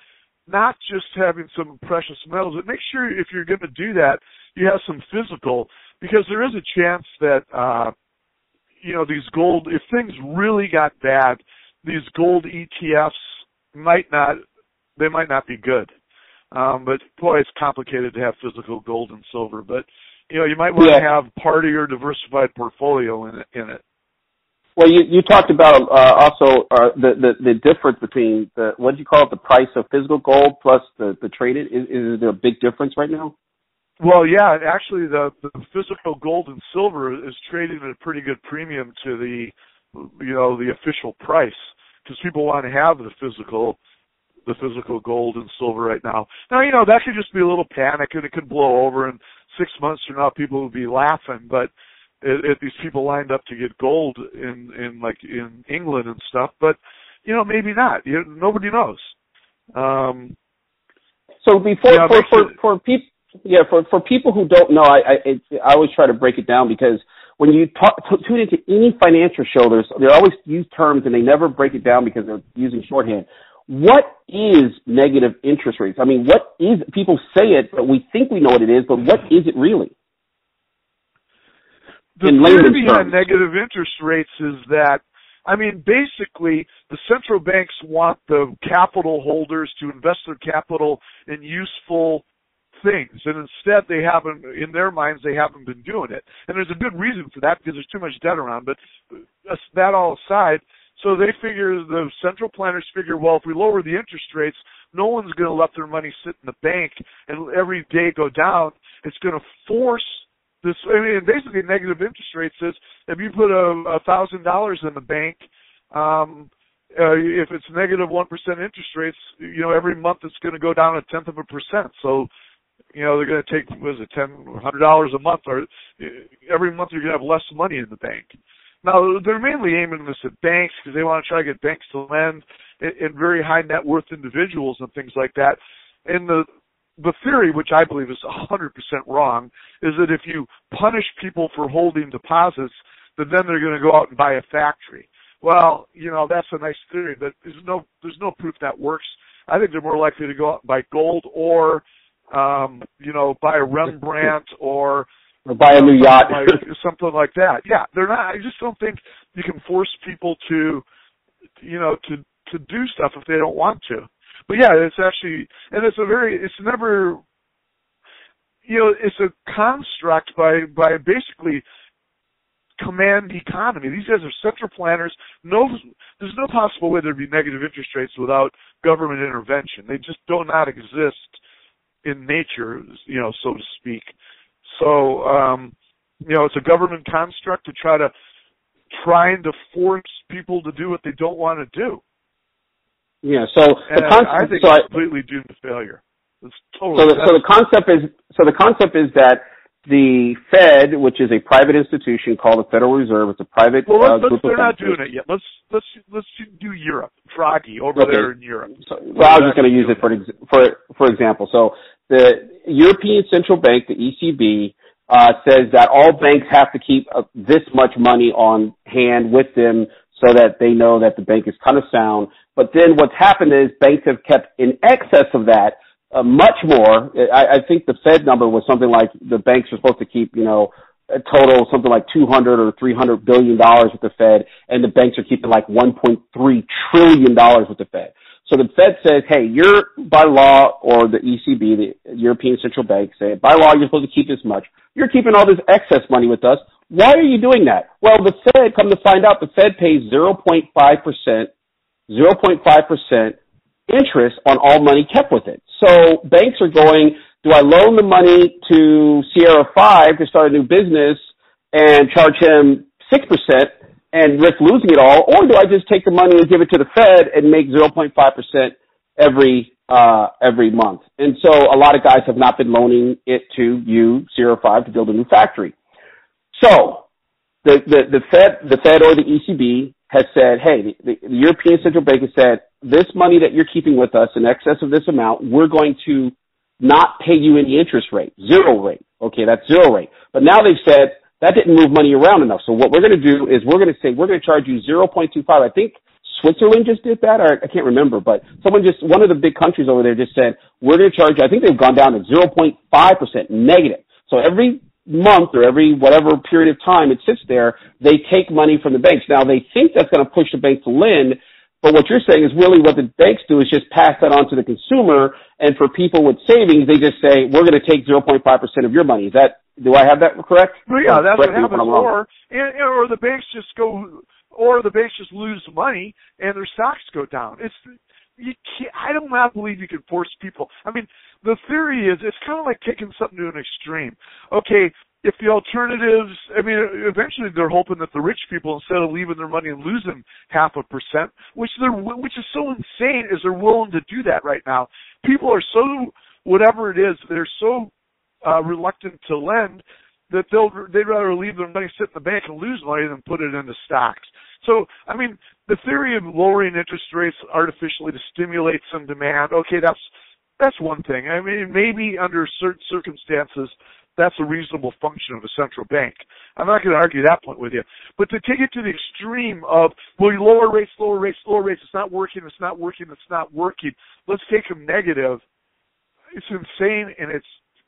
not just having some precious metals, but make sure if you're going to do that, you have some physical, because there is a chance that, these gold, if things really got bad, these gold ETFs might not be good. But boy, it's complicated to have physical gold and silver, but you might want to have part of your diversified portfolio in it. Well, you talked about also the difference between what do you call it, the price of physical gold plus the traded. Is there a big difference right now? Well, yeah, actually, the physical gold and silver is trading at a pretty good premium to the official price, because people want to have the physical gold and silver right now. Now, that could just be a little panic, and it could blow over, and 6 months from now, people will be laughing, but if these people lined up to get gold in England and stuff, but maybe not. Nobody knows. So for people who don't know, I always try to break it down, because when you tune into any financial show, they always use terms and they never break it down because they're using shorthand. What is negative interest rates? I mean, what is, people say it, but we think we know what it is, but what is it really? The theory behind negative interest rates is that, basically, the central banks want the capital holders to invest their capital in useful things, and instead in their minds, they haven't been doing it. And there's a good reason for that, because there's too much debt around, but that all aside, so the central planners figure, well, if we lower the interest rates, no one's going to let their money sit in the bank and every day go down. It's going to force this. Basically, negative interest rates is, if you put $1,000 in the bank, if it's negative 1% interest rates, every month it's going to go down 0.1%. So, they're going to take, $100 a month, or every month you're going to have less money in the bank. Now, they're mainly aiming this at banks, because they want to try to get banks to lend in very high net worth individuals and things like that. And the theory, which I believe is 100% wrong, is that if you punish people for holding deposits, then they're going to go out and buy a factory. Well, that's a nice theory, but there's no proof that works. I think they're more likely to go out and buy gold, or buy a Rembrandt, or buy a new yacht, something like that. Yeah, they're not. I just don't think you can force people to do stuff if they don't want to. But yeah, it's actually, and it's a construct by basically command economy. These guys are central planners. There's no possible way there'd be negative interest rates without government intervention. They just do not exist in nature, so to speak. So, it's a government construct to trying to force people to do what they don't want to do. Yeah. So I think it's completely doomed to failure. It's totally. So the concept is that the Fed, which is a private institution called the Federal Reserve, it's a private group of bankers. They're not doing it yet. Let's do Europe. Draghi over there in Europe. So I was just going to use it for example. So the European Central Bank, the ECB, says that all banks have to keep this much money on hand with them so that they know that the bank is kind of sound. But then what's happened is banks have kept in excess of that much more. I think the Fed number was something like the banks are supposed to keep, a total something like $200 or $300 billion with the Fed, and the banks are keeping like $1.3 trillion with the Fed. So the Fed says, hey, you're by law, or the ECB, the European Central Bank, say, by law, you're supposed to keep this much. You're keeping all this excess money with us. Why are you doing that? Well, the Fed, come to find out, the Fed pays 0.5% interest on all money kept with it. So banks are going, do I loan the money to Sierra 5 to start a new business and charge him 6% and risk losing it all, or do I just take the money and give it to the Fed and make 0.5% every month? And so a lot of guys have not been loaning it to you, Sierra 5, to build a new factory. So the Fed or the ECB has said, hey, the European Central Bank has said, this money that you're keeping with us in excess of this amount, we're going to not pay you any interest rate, zero rate. Okay, that's zero rate. But now they've said that didn't move money around enough. So what we're going to do is we're going to say we're going to charge you 0.25. I think Switzerland just did that, or I can't remember, but one of the big countries over there just said, we're going to charge, I think they've gone down to 0.5% negative. So every month or every whatever period of time it sits there, they take money from the banks. Now, they think that's going to push the bank to lend, but what you're saying is really what the banks do is just pass that on to the consumer, and for people with savings, they just say, we're going to take 0.5% of your money. Do I have that correct? Well, yeah, that's what happens. Or the banks just lose money and their stocks go down. I do not believe you can force people. I mean, the theory is it's kind of like taking something to an extreme. Okay, if the alternatives, I mean, eventually they're hoping that the rich people, instead of leaving their money and losing 0.5%, which is so insane, is they're willing to do that right now. People are so, whatever it is, they're so reluctant to lend that they'd rather leave their money sit in the bank and lose money than put it into stocks. So, I mean, the theory of lowering interest rates artificially to stimulate some demand, okay, that's one thing. I mean, maybe under certain circumstances, that's a reasonable function of a central bank. I'm not going to argue that point with you. But to take it to the extreme of, well, you lower rates, it's not working, let's take them negative, it's insane, and it's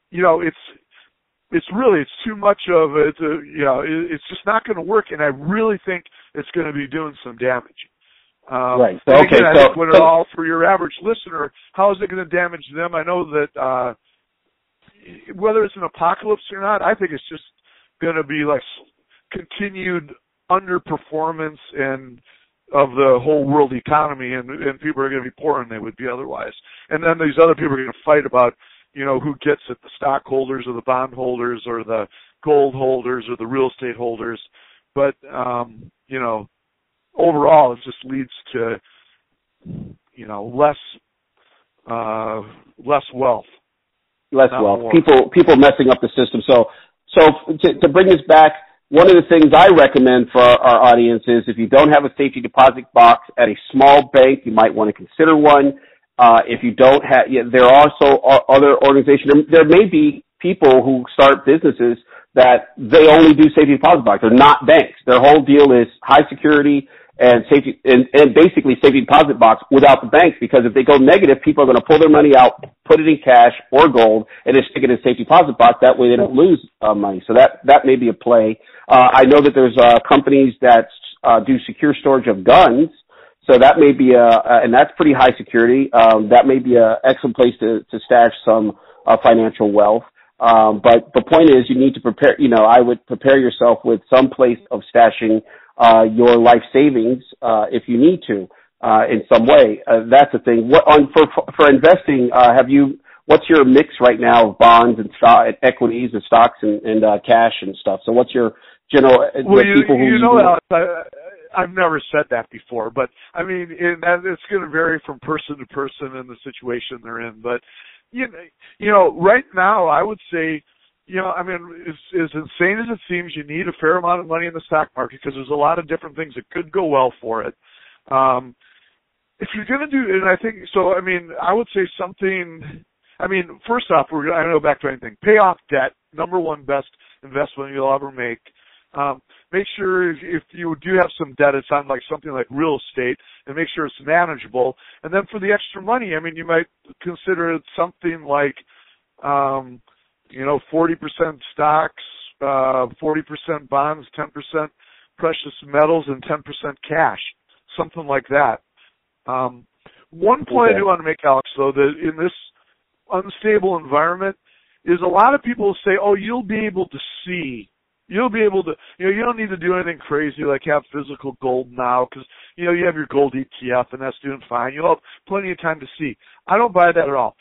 too much of it. It's just not going to work, and I really think it's going to be doing some damage. Right. So, okay. I think when it all, for your average listener, how is it going to damage them? I know that whether it's an apocalypse or not, I think it's just going to be like continued underperformance of the whole world economy, and people are going to be poorer than they would be otherwise. And then these other people are going to fight about, who gets it, the stockholders or the bondholders or the gold holders or the real estate holders. But, overall it just leads to, less wealth. Less wealth. More. People messing up the system. So to bring this back, one of the things I recommend for our audience is if you don't have a safety deposit box at a small bank, you might want to consider one. If you don't have, there are also other organizations. There may be people who start businesses that they only do safety deposit box. They're not banks. Their whole deal is high security and safety, and basically safety deposit box without the banks, because if they go negative, people are going to pull their money out, put it in cash or gold, and then stick it in a safety deposit box. That way they don't lose money. So that may be a play. I know that there's companies that do secure storage of guns. So that may be and that's pretty high security. That may be an excellent place to stash some financial wealth. But the point is, you need to prepare. I would prepare yourself with some place of stashing your life savings if you need to in some way. That's the thing. For investing, what's your mix right now of bonds and equities and stocks and cash and stuff? So what's your general? Alex, I've never said that before, but I mean, it's going to vary from person to person and the situation they're in. But right now, I would say, as insane as it seems, you need a fair amount of money in the stock market because there's a lot of different things that could go well for it. If you're going to do, and I think so. I mean, I would say something. I mean, first off, I'm going to go back to anything. Pay off debt. Number one best investment you'll ever make. Make sure if you do have some debt, it's on like something like real estate, and make sure it's manageable. And then for the extra money, I mean, you might consider it something like, 40% stocks, 40% bonds, 10% precious metals, and 10% cash, something like that. One point I do want to make, Alex, though, that in this unstable environment is a lot of people say, oh, you'll be able to see. You'll be able to, you don't need to do anything crazy like have physical gold now because, you have your gold ETF and that's doing fine. You'll have plenty of time to see. I don't buy that at all.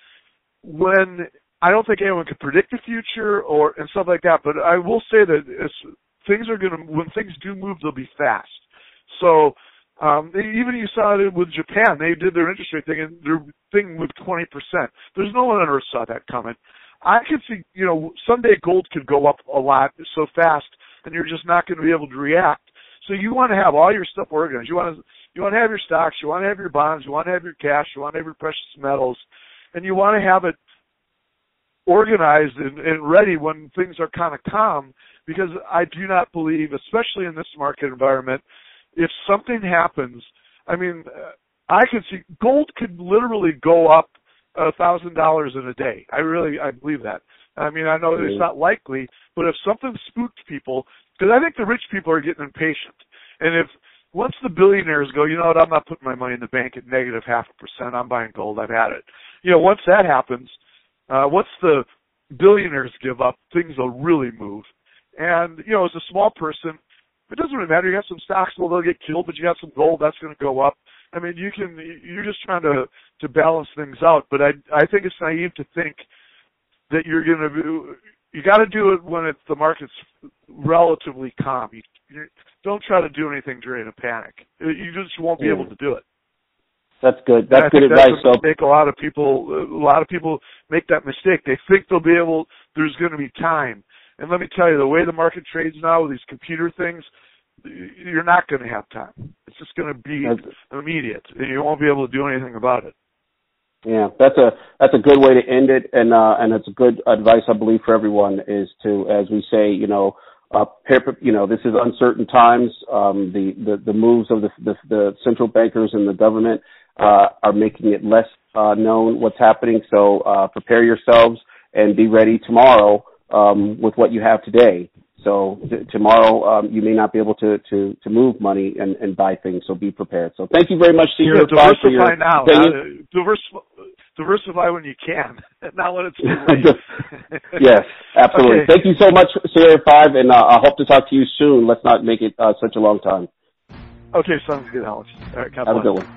I don't think anyone can predict the future and stuff like that, but I will say that when things do move, they'll be fast. So, even you saw it with Japan. They did their interest rate thing and their thing moved 20%. There's no one on earth saw that coming. I could see, someday gold could go up a lot so fast, and you're just not going to be able to react. So you want to have all your stuff organized. You want to have your stocks, you want to have your bonds, you want to have your cash, you want to have your precious metals, and you want to have it organized and ready when things are kind of calm. Because I do not believe, especially in this market environment, if something happens, I mean, I could see gold could literally go up $1,000 in a day. I believe that. I mean, I know it's not likely, but if something spooked people, because I think the rich people are getting impatient, and if once the billionaires go, you know what, I'm not putting my money in the bank at negative 0.5%, I'm buying gold, I've had it. You know, once that happens, once the billionaires give up, things will really move. And, you know, as a small person, it doesn't really matter. You have some stocks, well, they'll get killed, but you have some gold, that's going to go up. I mean, you're just trying to balance things out. But I think it's naive to think that you got to do it when the market's relatively calm. You don't try to do anything during a panic. You just won't be able to do it. That's good. That's good advice. That's a mistake. A lot of people make that mistake. They think there's going to be time. And let me tell you, the way the market trades now with these computer things, you're not going to have time. It's just going to be immediate, and you won't be able to do anything about it. Yeah, that's a good way to end it, and it's a good advice, I believe, for everyone is to, as we say, this is uncertain times. The moves of the central bankers and the government are making it less known what's happening. So prepare yourselves and be ready tomorrow with what you have today. So tomorrow you may not be able to move money and buy things. So be prepared. So thank you very much, Sierra. Diversify now. Diversify when you can, not when it's too late. Yes, absolutely. Okay. Thank you so much, Sierra 5, and I hope to talk to you soon. Let's not make it such a long time. Okay, sounds good, Alex. All right, have a good one.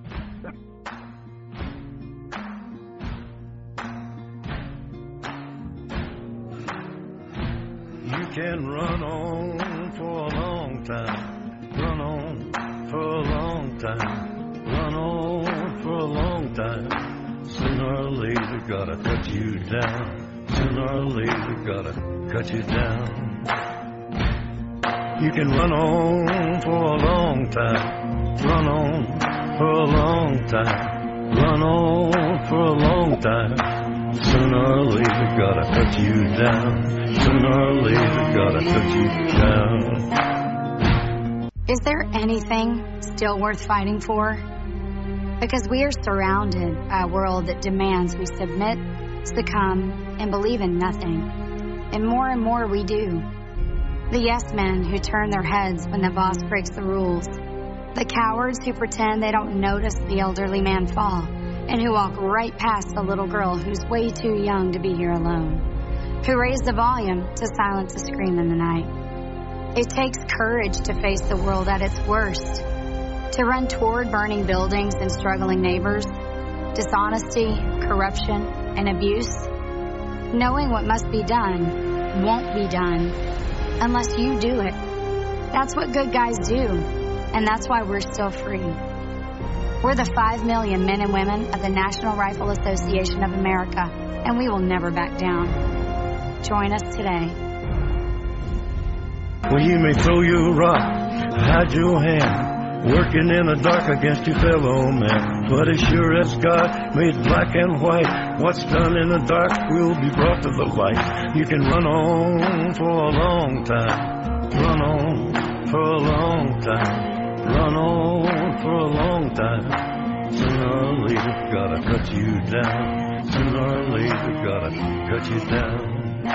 You can run on for a long time, run on for a long time, run on for a long time. Sooner or later, gotta cut you down. Sooner or later, gotta cut you down. You can run on for a long time, run on for a long time, run on for a long time. Sooner or later, gotta cut you down. Sooner or later, gotta cut you down. Is there anything still worth fighting for? Because we are surrounded by a world that demands we submit, succumb, and believe in nothing. And more we do. The yes men who turn their heads when the boss breaks the rules. The cowards who pretend they don't notice the elderly man fall, and who walk right past the little girl who's way too young to be here alone. Who raise the volume to silence a scream in the night. It takes courage to face the world at its worst. To run toward burning buildings and struggling neighbors, dishonesty, corruption, and abuse. Knowing what must be done won't be done unless you do it. That's what good guys do, and that's why we're still free. We're the 5 million men and women of the National Rifle Association of America, and we will never back down. Join us today. Well, you may throw your rock, hide your hand, working in the dark against your fellow man. But as sure as God made black and white, what's done in the dark will be brought to the light. You can run on for a long time, run on for a long time, run on for a long time. Sooner or later, gotta cut you down. Sooner or later, gotta cut you down.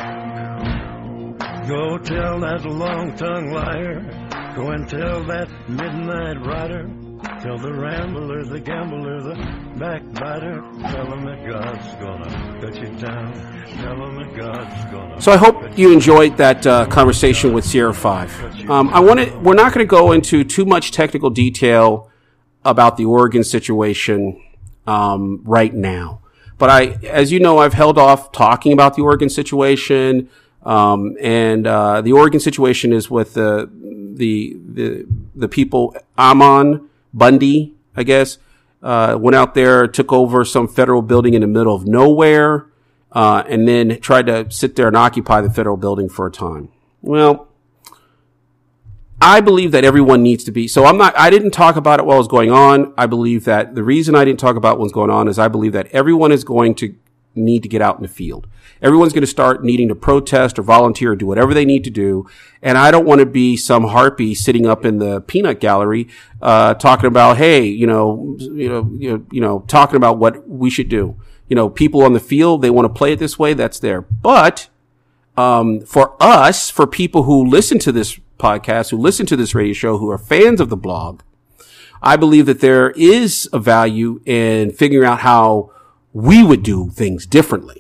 Go tell that long-tongued liar. Go and tell that midnight rider. Tell the rambler, the gambler, the backbiter. Tell him that God's gonna cut you down. Tell him that God's gonna. So I hope you enjoyed that conversation with Sierra 5. We're not going to go into too much technical detail about the Oregon situation right now. But as you know, I've held off talking about the Oregon situation. The Oregon situation is with the people. Amon Bundy, I guess, went out there, took over some federal building in the middle of nowhere, and then tried to sit there and occupy the federal building for a time. Well, I believe that everyone needs to be, I didn't talk about it while it was going on. I believe that the reason I didn't talk about what's going on is I believe that everyone is going to need to get out in the field. Everyone's going to start needing to protest or volunteer or do whatever they need to do. And I don't want to be some harpy sitting up in the peanut gallery, talking about, hey, talking about what we should do. People on the field, they want to play it this way. That's there. But, for us, for people who listen to this podcast, who listen to this radio show, who are fans of the blog, I believe that there is a value in figuring out how we would do things differently.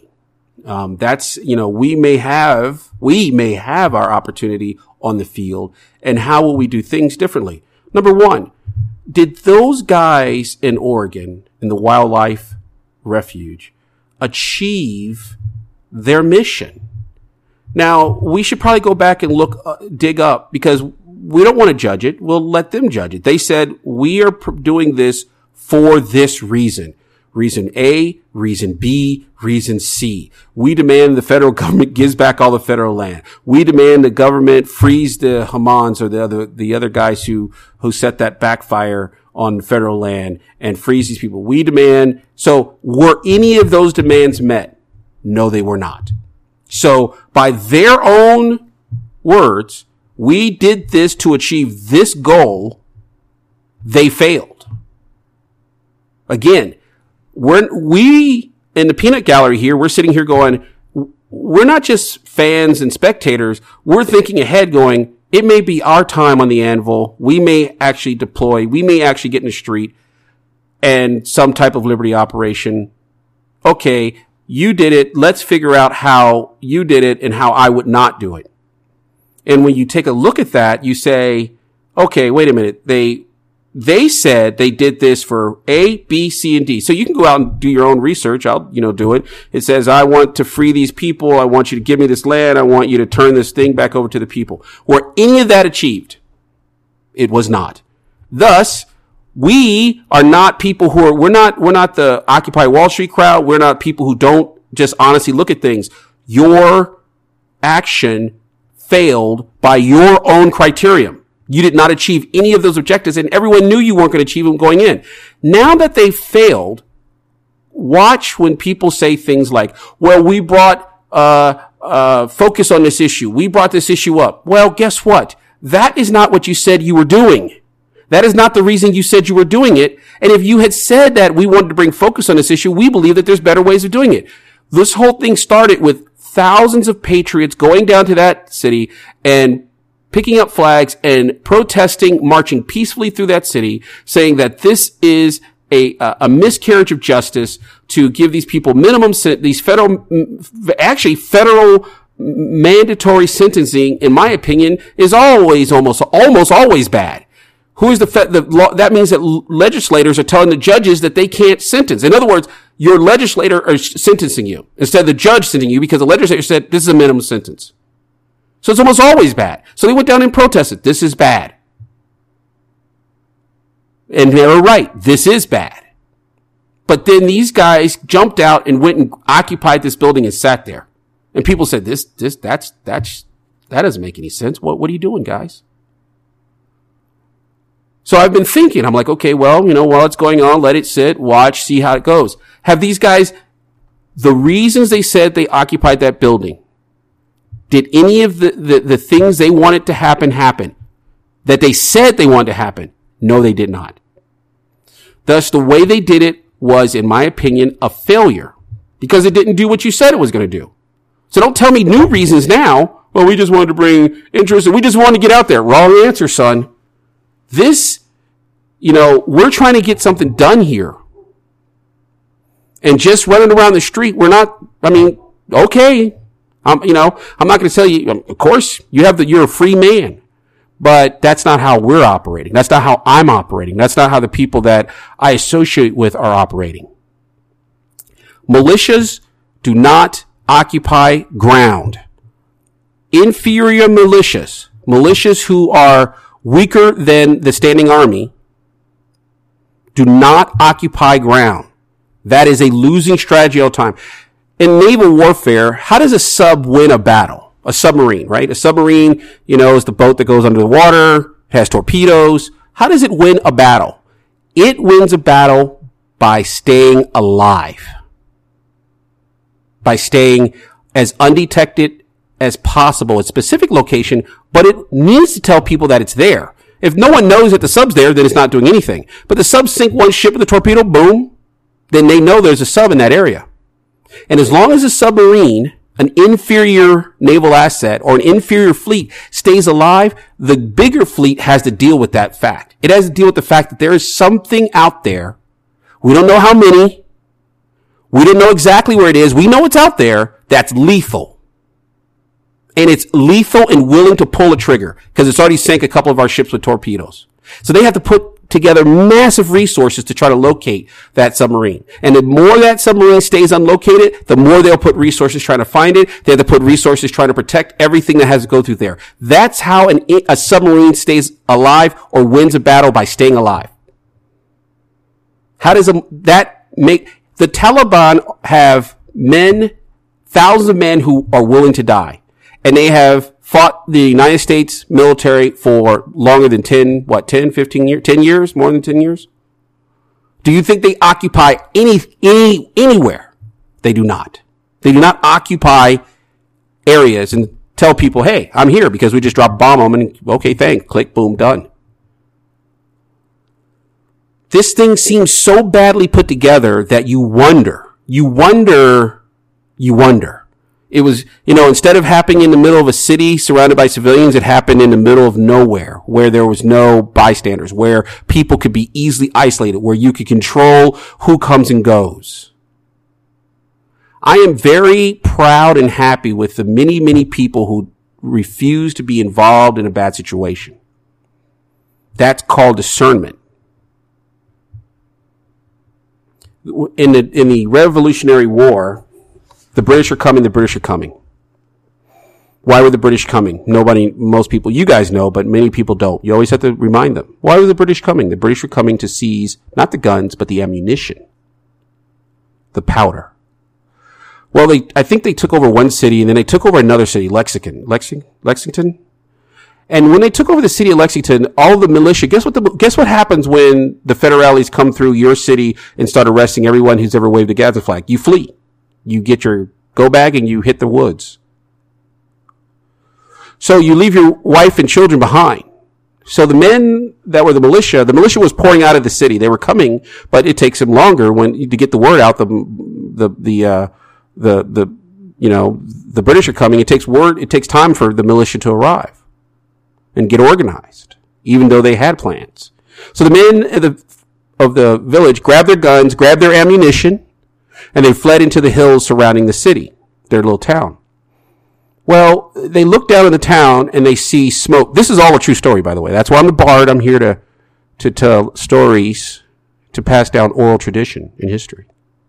We may have our opportunity on the field, and how will we do things differently? Number one, did those guys in Oregon, in the wildlife refuge, achieve their mission? Now, we should probably go back and dig up, because we don't want to judge it. We'll let them judge it. They said, we are doing this for this reason. Reason A, reason B, reason C. We demand the federal government gives back all the federal land. We demand the government frees the Hamans, or the other guys who set that backfire on federal land, and frees these people. We demand. So were any of those demands met? No, they were not. So by their own words, we did this to achieve this goal. They failed. Again, we in the peanut gallery here, we're sitting here going, we're not just fans and spectators. We're thinking ahead going, it may be our time on the anvil. We may actually deploy. We may actually get in the street and some type of liberty operation. Okay, you did it. Let's figure out how you did it and how I would not do it. And when you take a look at that, you say, okay, wait a minute. They said they did this for A, B, C, and D. So you can go out and do your own research. I'll, do it. It says, I want to free these people. I want you to give me this land. I want you to turn this thing back over to the people. Were any of that achieved? It was not. Thus, we are not people we're not the Occupy Wall Street crowd. We're not people who don't just honestly look at things. Your action failed by your own criterion. You did not achieve any of those objectives, and everyone knew you weren't going to achieve them going in. Now that they failed, watch when people say things like, well, we brought focus on this issue. We brought this issue up. Well, guess what? That is not what you said you were doing. That is not the reason you said you were doing it. And if you had said that we wanted to bring focus on this issue, we believe that there's better ways of doing it. This whole thing started with thousands of patriots going down to that city and picking up flags and protesting, marching peacefully through that city, saying that this is a miscarriage of justice to give these people these federal mandatory sentencing, in my opinion, is almost always bad. Who is the law? That means that legislators are telling the judges that they can't sentence. In other words, your legislator are sentencing you instead of the judge sentencing you, because the legislator said this is a minimum sentence. So it's almost always bad. So they went down and protested. This is bad. And they were right. This is bad. But then these guys jumped out and went and occupied this building and sat there. And people said, that doesn't make any sense. What are you doing, guys? So I've been thinking, I'm like, okay, well, while it's going on, let it sit, watch, see how it goes. Have these guys, the reasons they said they occupied that building, did any of the things they wanted to happen? That they said they wanted to happen? No, they did not. Thus, the way they did it was, in my opinion, a failure, because it didn't do what you said it was going to do. So don't tell me new reasons now. Well, we just wanted to bring interest and we just wanted to get out there. Wrong answer, son. This, we're trying to get something done here. And just running around the street, okay. I'm not going to tell you, of course, you're a free man, but that's not how we're operating. That's not how I'm operating. That's not how the people that I associate with are operating. Militias do not occupy ground. Inferior militias who are weaker than the standing army, do not occupy ground. That is a losing strategy all the time. In naval warfare, how does a sub win a battle? A submarine, right? A submarine, is the boat that goes under the water, has torpedoes. How does it win a battle? It wins a battle by staying alive. by staying as undetected as possible at a specific location, but it needs to tell people that it's there. If no one knows that the sub's there, then it's not doing anything. But the sub sink one ship with a torpedo, boom, then they know there's a sub in that area. And as long as a submarine, an inferior naval asset or an inferior fleet stays alive, the bigger fleet has to deal with that fact. It has to deal with the fact that there is something out there. We don't know how many. We don't know exactly where it is. We know it's out there that's lethal. And it's lethal and willing to pull a trigger because it's already sank a couple of our ships with torpedoes. So they have to put together massive resources to try to locate that submarine. And the more that submarine stays unlocated, the more they'll put resources trying to find it. They have to put resources trying to protect everything that has to go through there. That's how a submarine stays alive or wins a battle, by staying alive. How does that make... The Taliban have thousands of men who are willing to die. And they have fought the United States military for longer than 10 years? More than 10 years? Do you think they occupy anywhere? They do not. They do not occupy areas and tell people, hey, I'm here because we just dropped a bomb on them and okay, thanks. Click, boom, done. This thing seems so badly put together that you wonder. It was, instead of happening in the middle of a city surrounded by civilians, it happened in the middle of nowhere where there was no bystanders, where people could be easily isolated, where you could control who comes and goes. I am very proud and happy with the many, many people who refuse to be involved in a bad situation. That's called discernment. In the Revolutionary War, the British are coming. Why were the British coming? Most people, you guys know, but many people don't. You always have to remind them. Why were the British coming? The British were coming to seize not the guns, but the ammunition. The powder. Well, I think they took over one city and then they took over another city, Lexington. And when they took over the city of Lexington, all of the militia, guess what happens when the Federales come through your city and start arresting everyone who's ever waved a Gadsden flag? You flee. You get your go bag and you hit the woods. So you leave your wife and children behind. So the men that were the militia was pouring out of the city. They were coming, but it takes them longer to get the word out. The British are coming. It takes time for the militia to arrive and get organized, even though they had plans. So the men of the village grabbed their guns, grabbed their ammunition, and they fled into the hills surrounding the city, their little town. Well, they look down in the town and they see smoke. This is all a true story, by the way. That's why I'm the bard. I'm here to tell stories, to pass down oral tradition in history.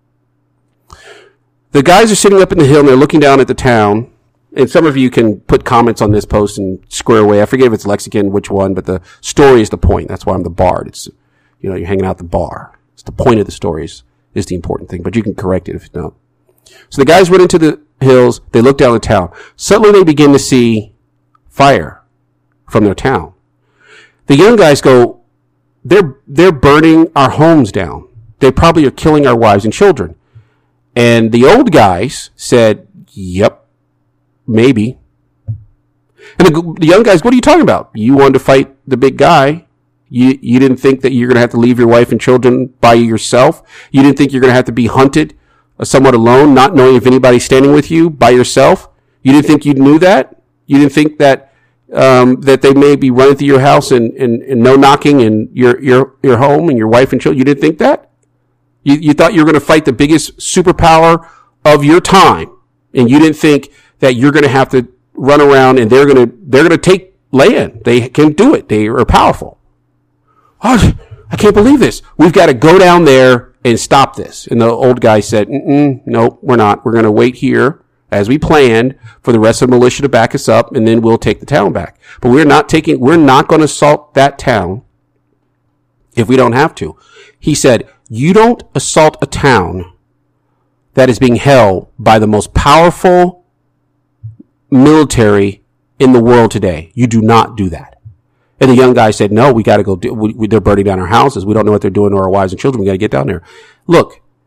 The guys are sitting up in the hill and they're looking down at the town. And some of you can put comments on this post and square away. I forget if it's Lexington, which one, but the story is the point. That's why I'm the bard. It's, you're hanging out at the bar. It's the point of the stories. Is the important thing, but you can correct it if you don't. So the guys went into the hills. They looked down the town. Suddenly they begin to see fire from their town. The young guys go, they're burning our homes down. They probably are killing our wives and children. And the old guys said, yep, maybe. And the young guys, what are you talking about? You wanted to fight the big guy. You didn't think that you're going to have to leave your wife and children by yourself. You didn't think you're going to have to be hunted somewhat alone, not knowing if anybody's standing with you by yourself. You didn't think you knew that. You didn't think that that they may be running through your house and no knocking and your home and your wife and children. You didn't think that. You thought you were going to fight the biggest superpower of your time, and you didn't think that you're going to have to run around and they're going to take land. They can do it. They are powerful. Oh, I can't believe this. We've got to go down there and stop this. And the old guy said, nope, we're not. We're going to wait here as we planned for the rest of the militia to back us up, and then we'll take the town back. But we're not going to assault that town if we don't have to. He said, you don't assault a town that is being held by the most powerful military in the world today. You do not do that. And the young guy said, no, we got to go. They're burning down our houses. We don't know what they're doing to our wives and children. We got to get down there. Look,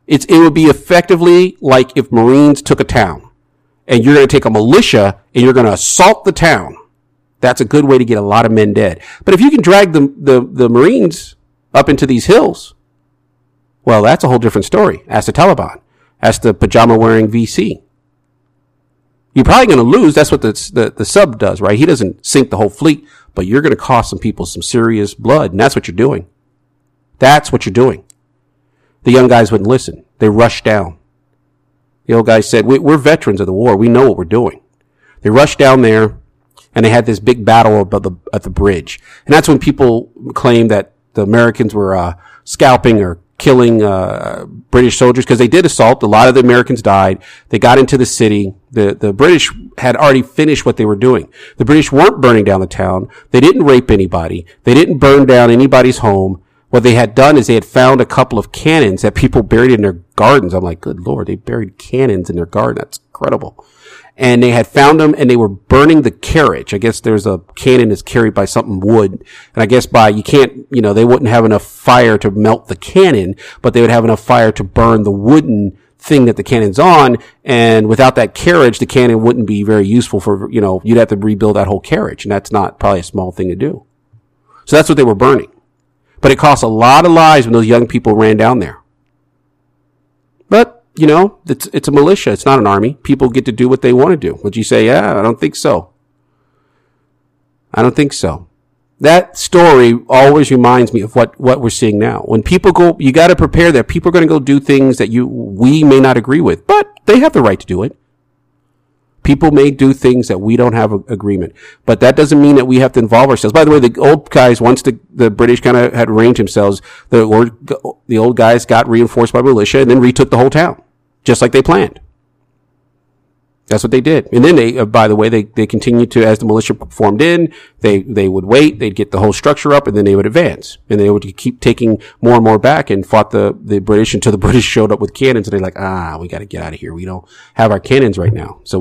It would be effectively like if Marines took a town and you're going to take a militia and you're going to assault the town. That's a good way to get a lot of men dead. But if you can drag the Marines up into these hills, well, that's a whole different story. Ask the Taliban. Ask the pajama-wearing VC. You're probably going to lose. That's what the sub does, right? He doesn't sink the whole fleet, but you're going to cost some people some serious blood, and that's what you're doing. That's what you're doing. The young guys wouldn't listen. They rushed down. The old guys said, we're veterans of the war. We know what we're doing. They rushed down there, and they had this big battle at the bridge. And that's when people claim that the Americans were scalping or killing British soldiers, because they did assault. A lot of the Americans died. They got into the city. The British had already finished what they were doing. The British weren't burning down the town. They didn't rape anybody. They didn't burn down anybody's home. What they had done is they had found a couple of cannons that people buried in their gardens. I'm like, good Lord, they buried cannons in their garden. That's incredible. And they had found them, and they were burning the carriage. I guess there's a cannon that's carried by something wood. And I guess they wouldn't have enough fire to melt the cannon, but they would have enough fire to burn the wooden thing that the cannon's on. And without that carriage, the cannon wouldn't be very useful for, you'd have to rebuild that whole carriage. And that's not probably a small thing to do. So that's what they were burning. But it cost a lot of lives when those young people ran down there. But, it's a militia. It's not an army. People get to do what they want to do. Would you say, yeah, I don't think so. I don't think so. That story always reminds me of what we're seeing now. When people go, you got to prepare that people are going to go do things that we may not agree with, but they have the right to do it. People may do things that we don't have an agreement, but that doesn't mean that we have to involve ourselves. By the way, the old guys, once the British kind of had arranged themselves, the old guys got reinforced by militia and then retook the whole town, just like they planned. That's what they did. And then they, by the way, they continued to, as the militia formed in, they would wait, they'd get the whole structure up, and then they would advance. And they would keep taking more and more back and fought the British until the British showed up with cannons, and they're like, we gotta get out of here. We don't have our cannons right now. So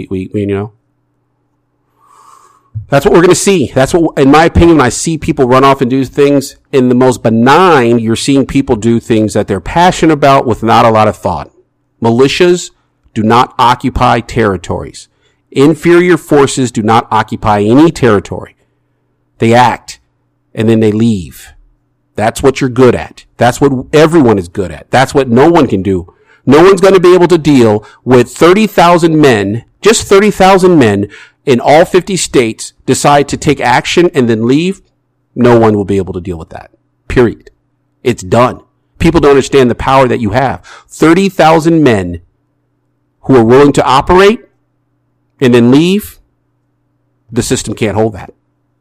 that's what we're gonna see. That's what, in my opinion, when I see people run off and do things in the most benign, you're seeing people do things that they're passionate about with not a lot of thought. Militias do not occupy territories. Inferior forces do not occupy any territory. They act, and then they leave. That's what you're good at. That's what everyone is good at. That's what no one can do. No one's going to be able to deal with 30,000 men, just 30,000 men in all 50 states decide to take action and then leave. No one will be able to deal with that. Period. It's done. People don't understand the power that you have. 30,000 men who are willing to operate and then leave, the system can't hold that.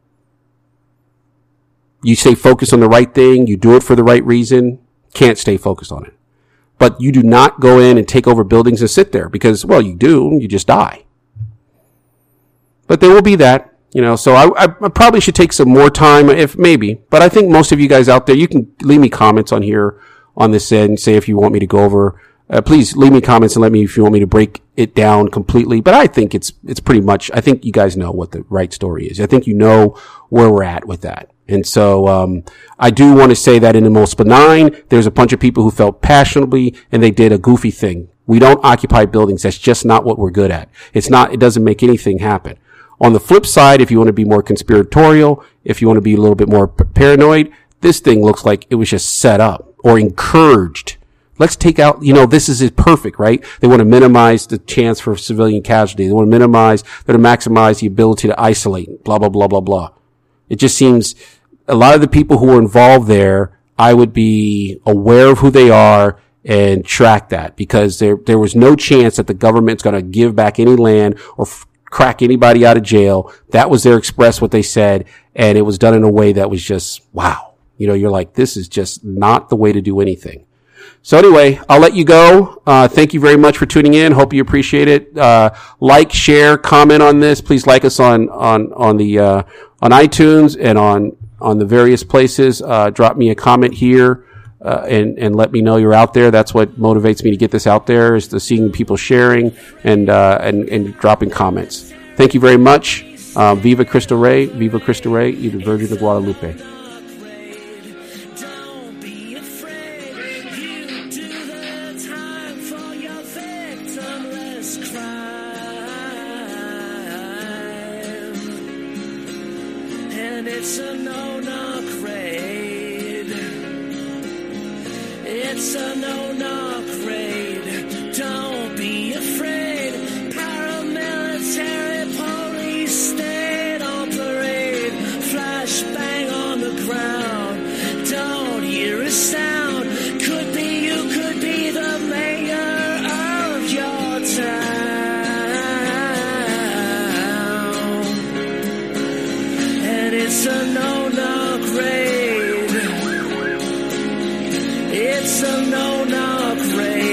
You stay focused on the right thing, you do it for the right reason, can't stay focused on it. But you do not go in and take over buildings and sit there because, well, you do, you just die. But there will be that, so I probably should take some more time, but I think most of you guys out there, you can leave me comments on here on this end, say if you want me to go over. Please leave me comments and let me if you want me to break it down completely. But I think it's pretty much, I think you guys know what the right story is. I think you know where we're at with that. And so, I do want to say that in the most benign, there's a bunch of people who felt passionately and they did a goofy thing. We don't occupy buildings. That's just not what we're good at. It doesn't make anything happen. On the flip side, if you want to be more conspiratorial, if you want to be a little bit more paranoid, this thing looks like it was just set up or encouraged. Let's take out, this is perfect, right? They want to minimize the chance for civilian casualty. They want to maximize the ability to isolate, blah, blah, blah, blah, blah. It just seems a lot of the people who are involved there, I would be aware of who they are and track that because there was no chance that the government's going to give back any land or crack anybody out of jail. That was their express what they said. And it was done in a way that was just, wow. You're like, this is just not the way to do anything. So anyway, I'll let you go. Thank you very much for tuning in. Hope you appreciate it. Like, share, comment on this. Please like us on iTunes and on the various places. Drop me a comment here, and let me know you're out there. That's what motivates me to get this out there is to seeing people sharing and dropping comments. Thank you very much. Viva Cristo Rey, y the Virgin of Guadalupe. and it's a no-knock raid. It's a no-knock raid. Don't be afraid. Paramilitary police state on parade. Flashbang on the ground. Don't hear a sound. Could be you, could be the mayor of your town. And it's a no-knock raid. It's a no-knock raid.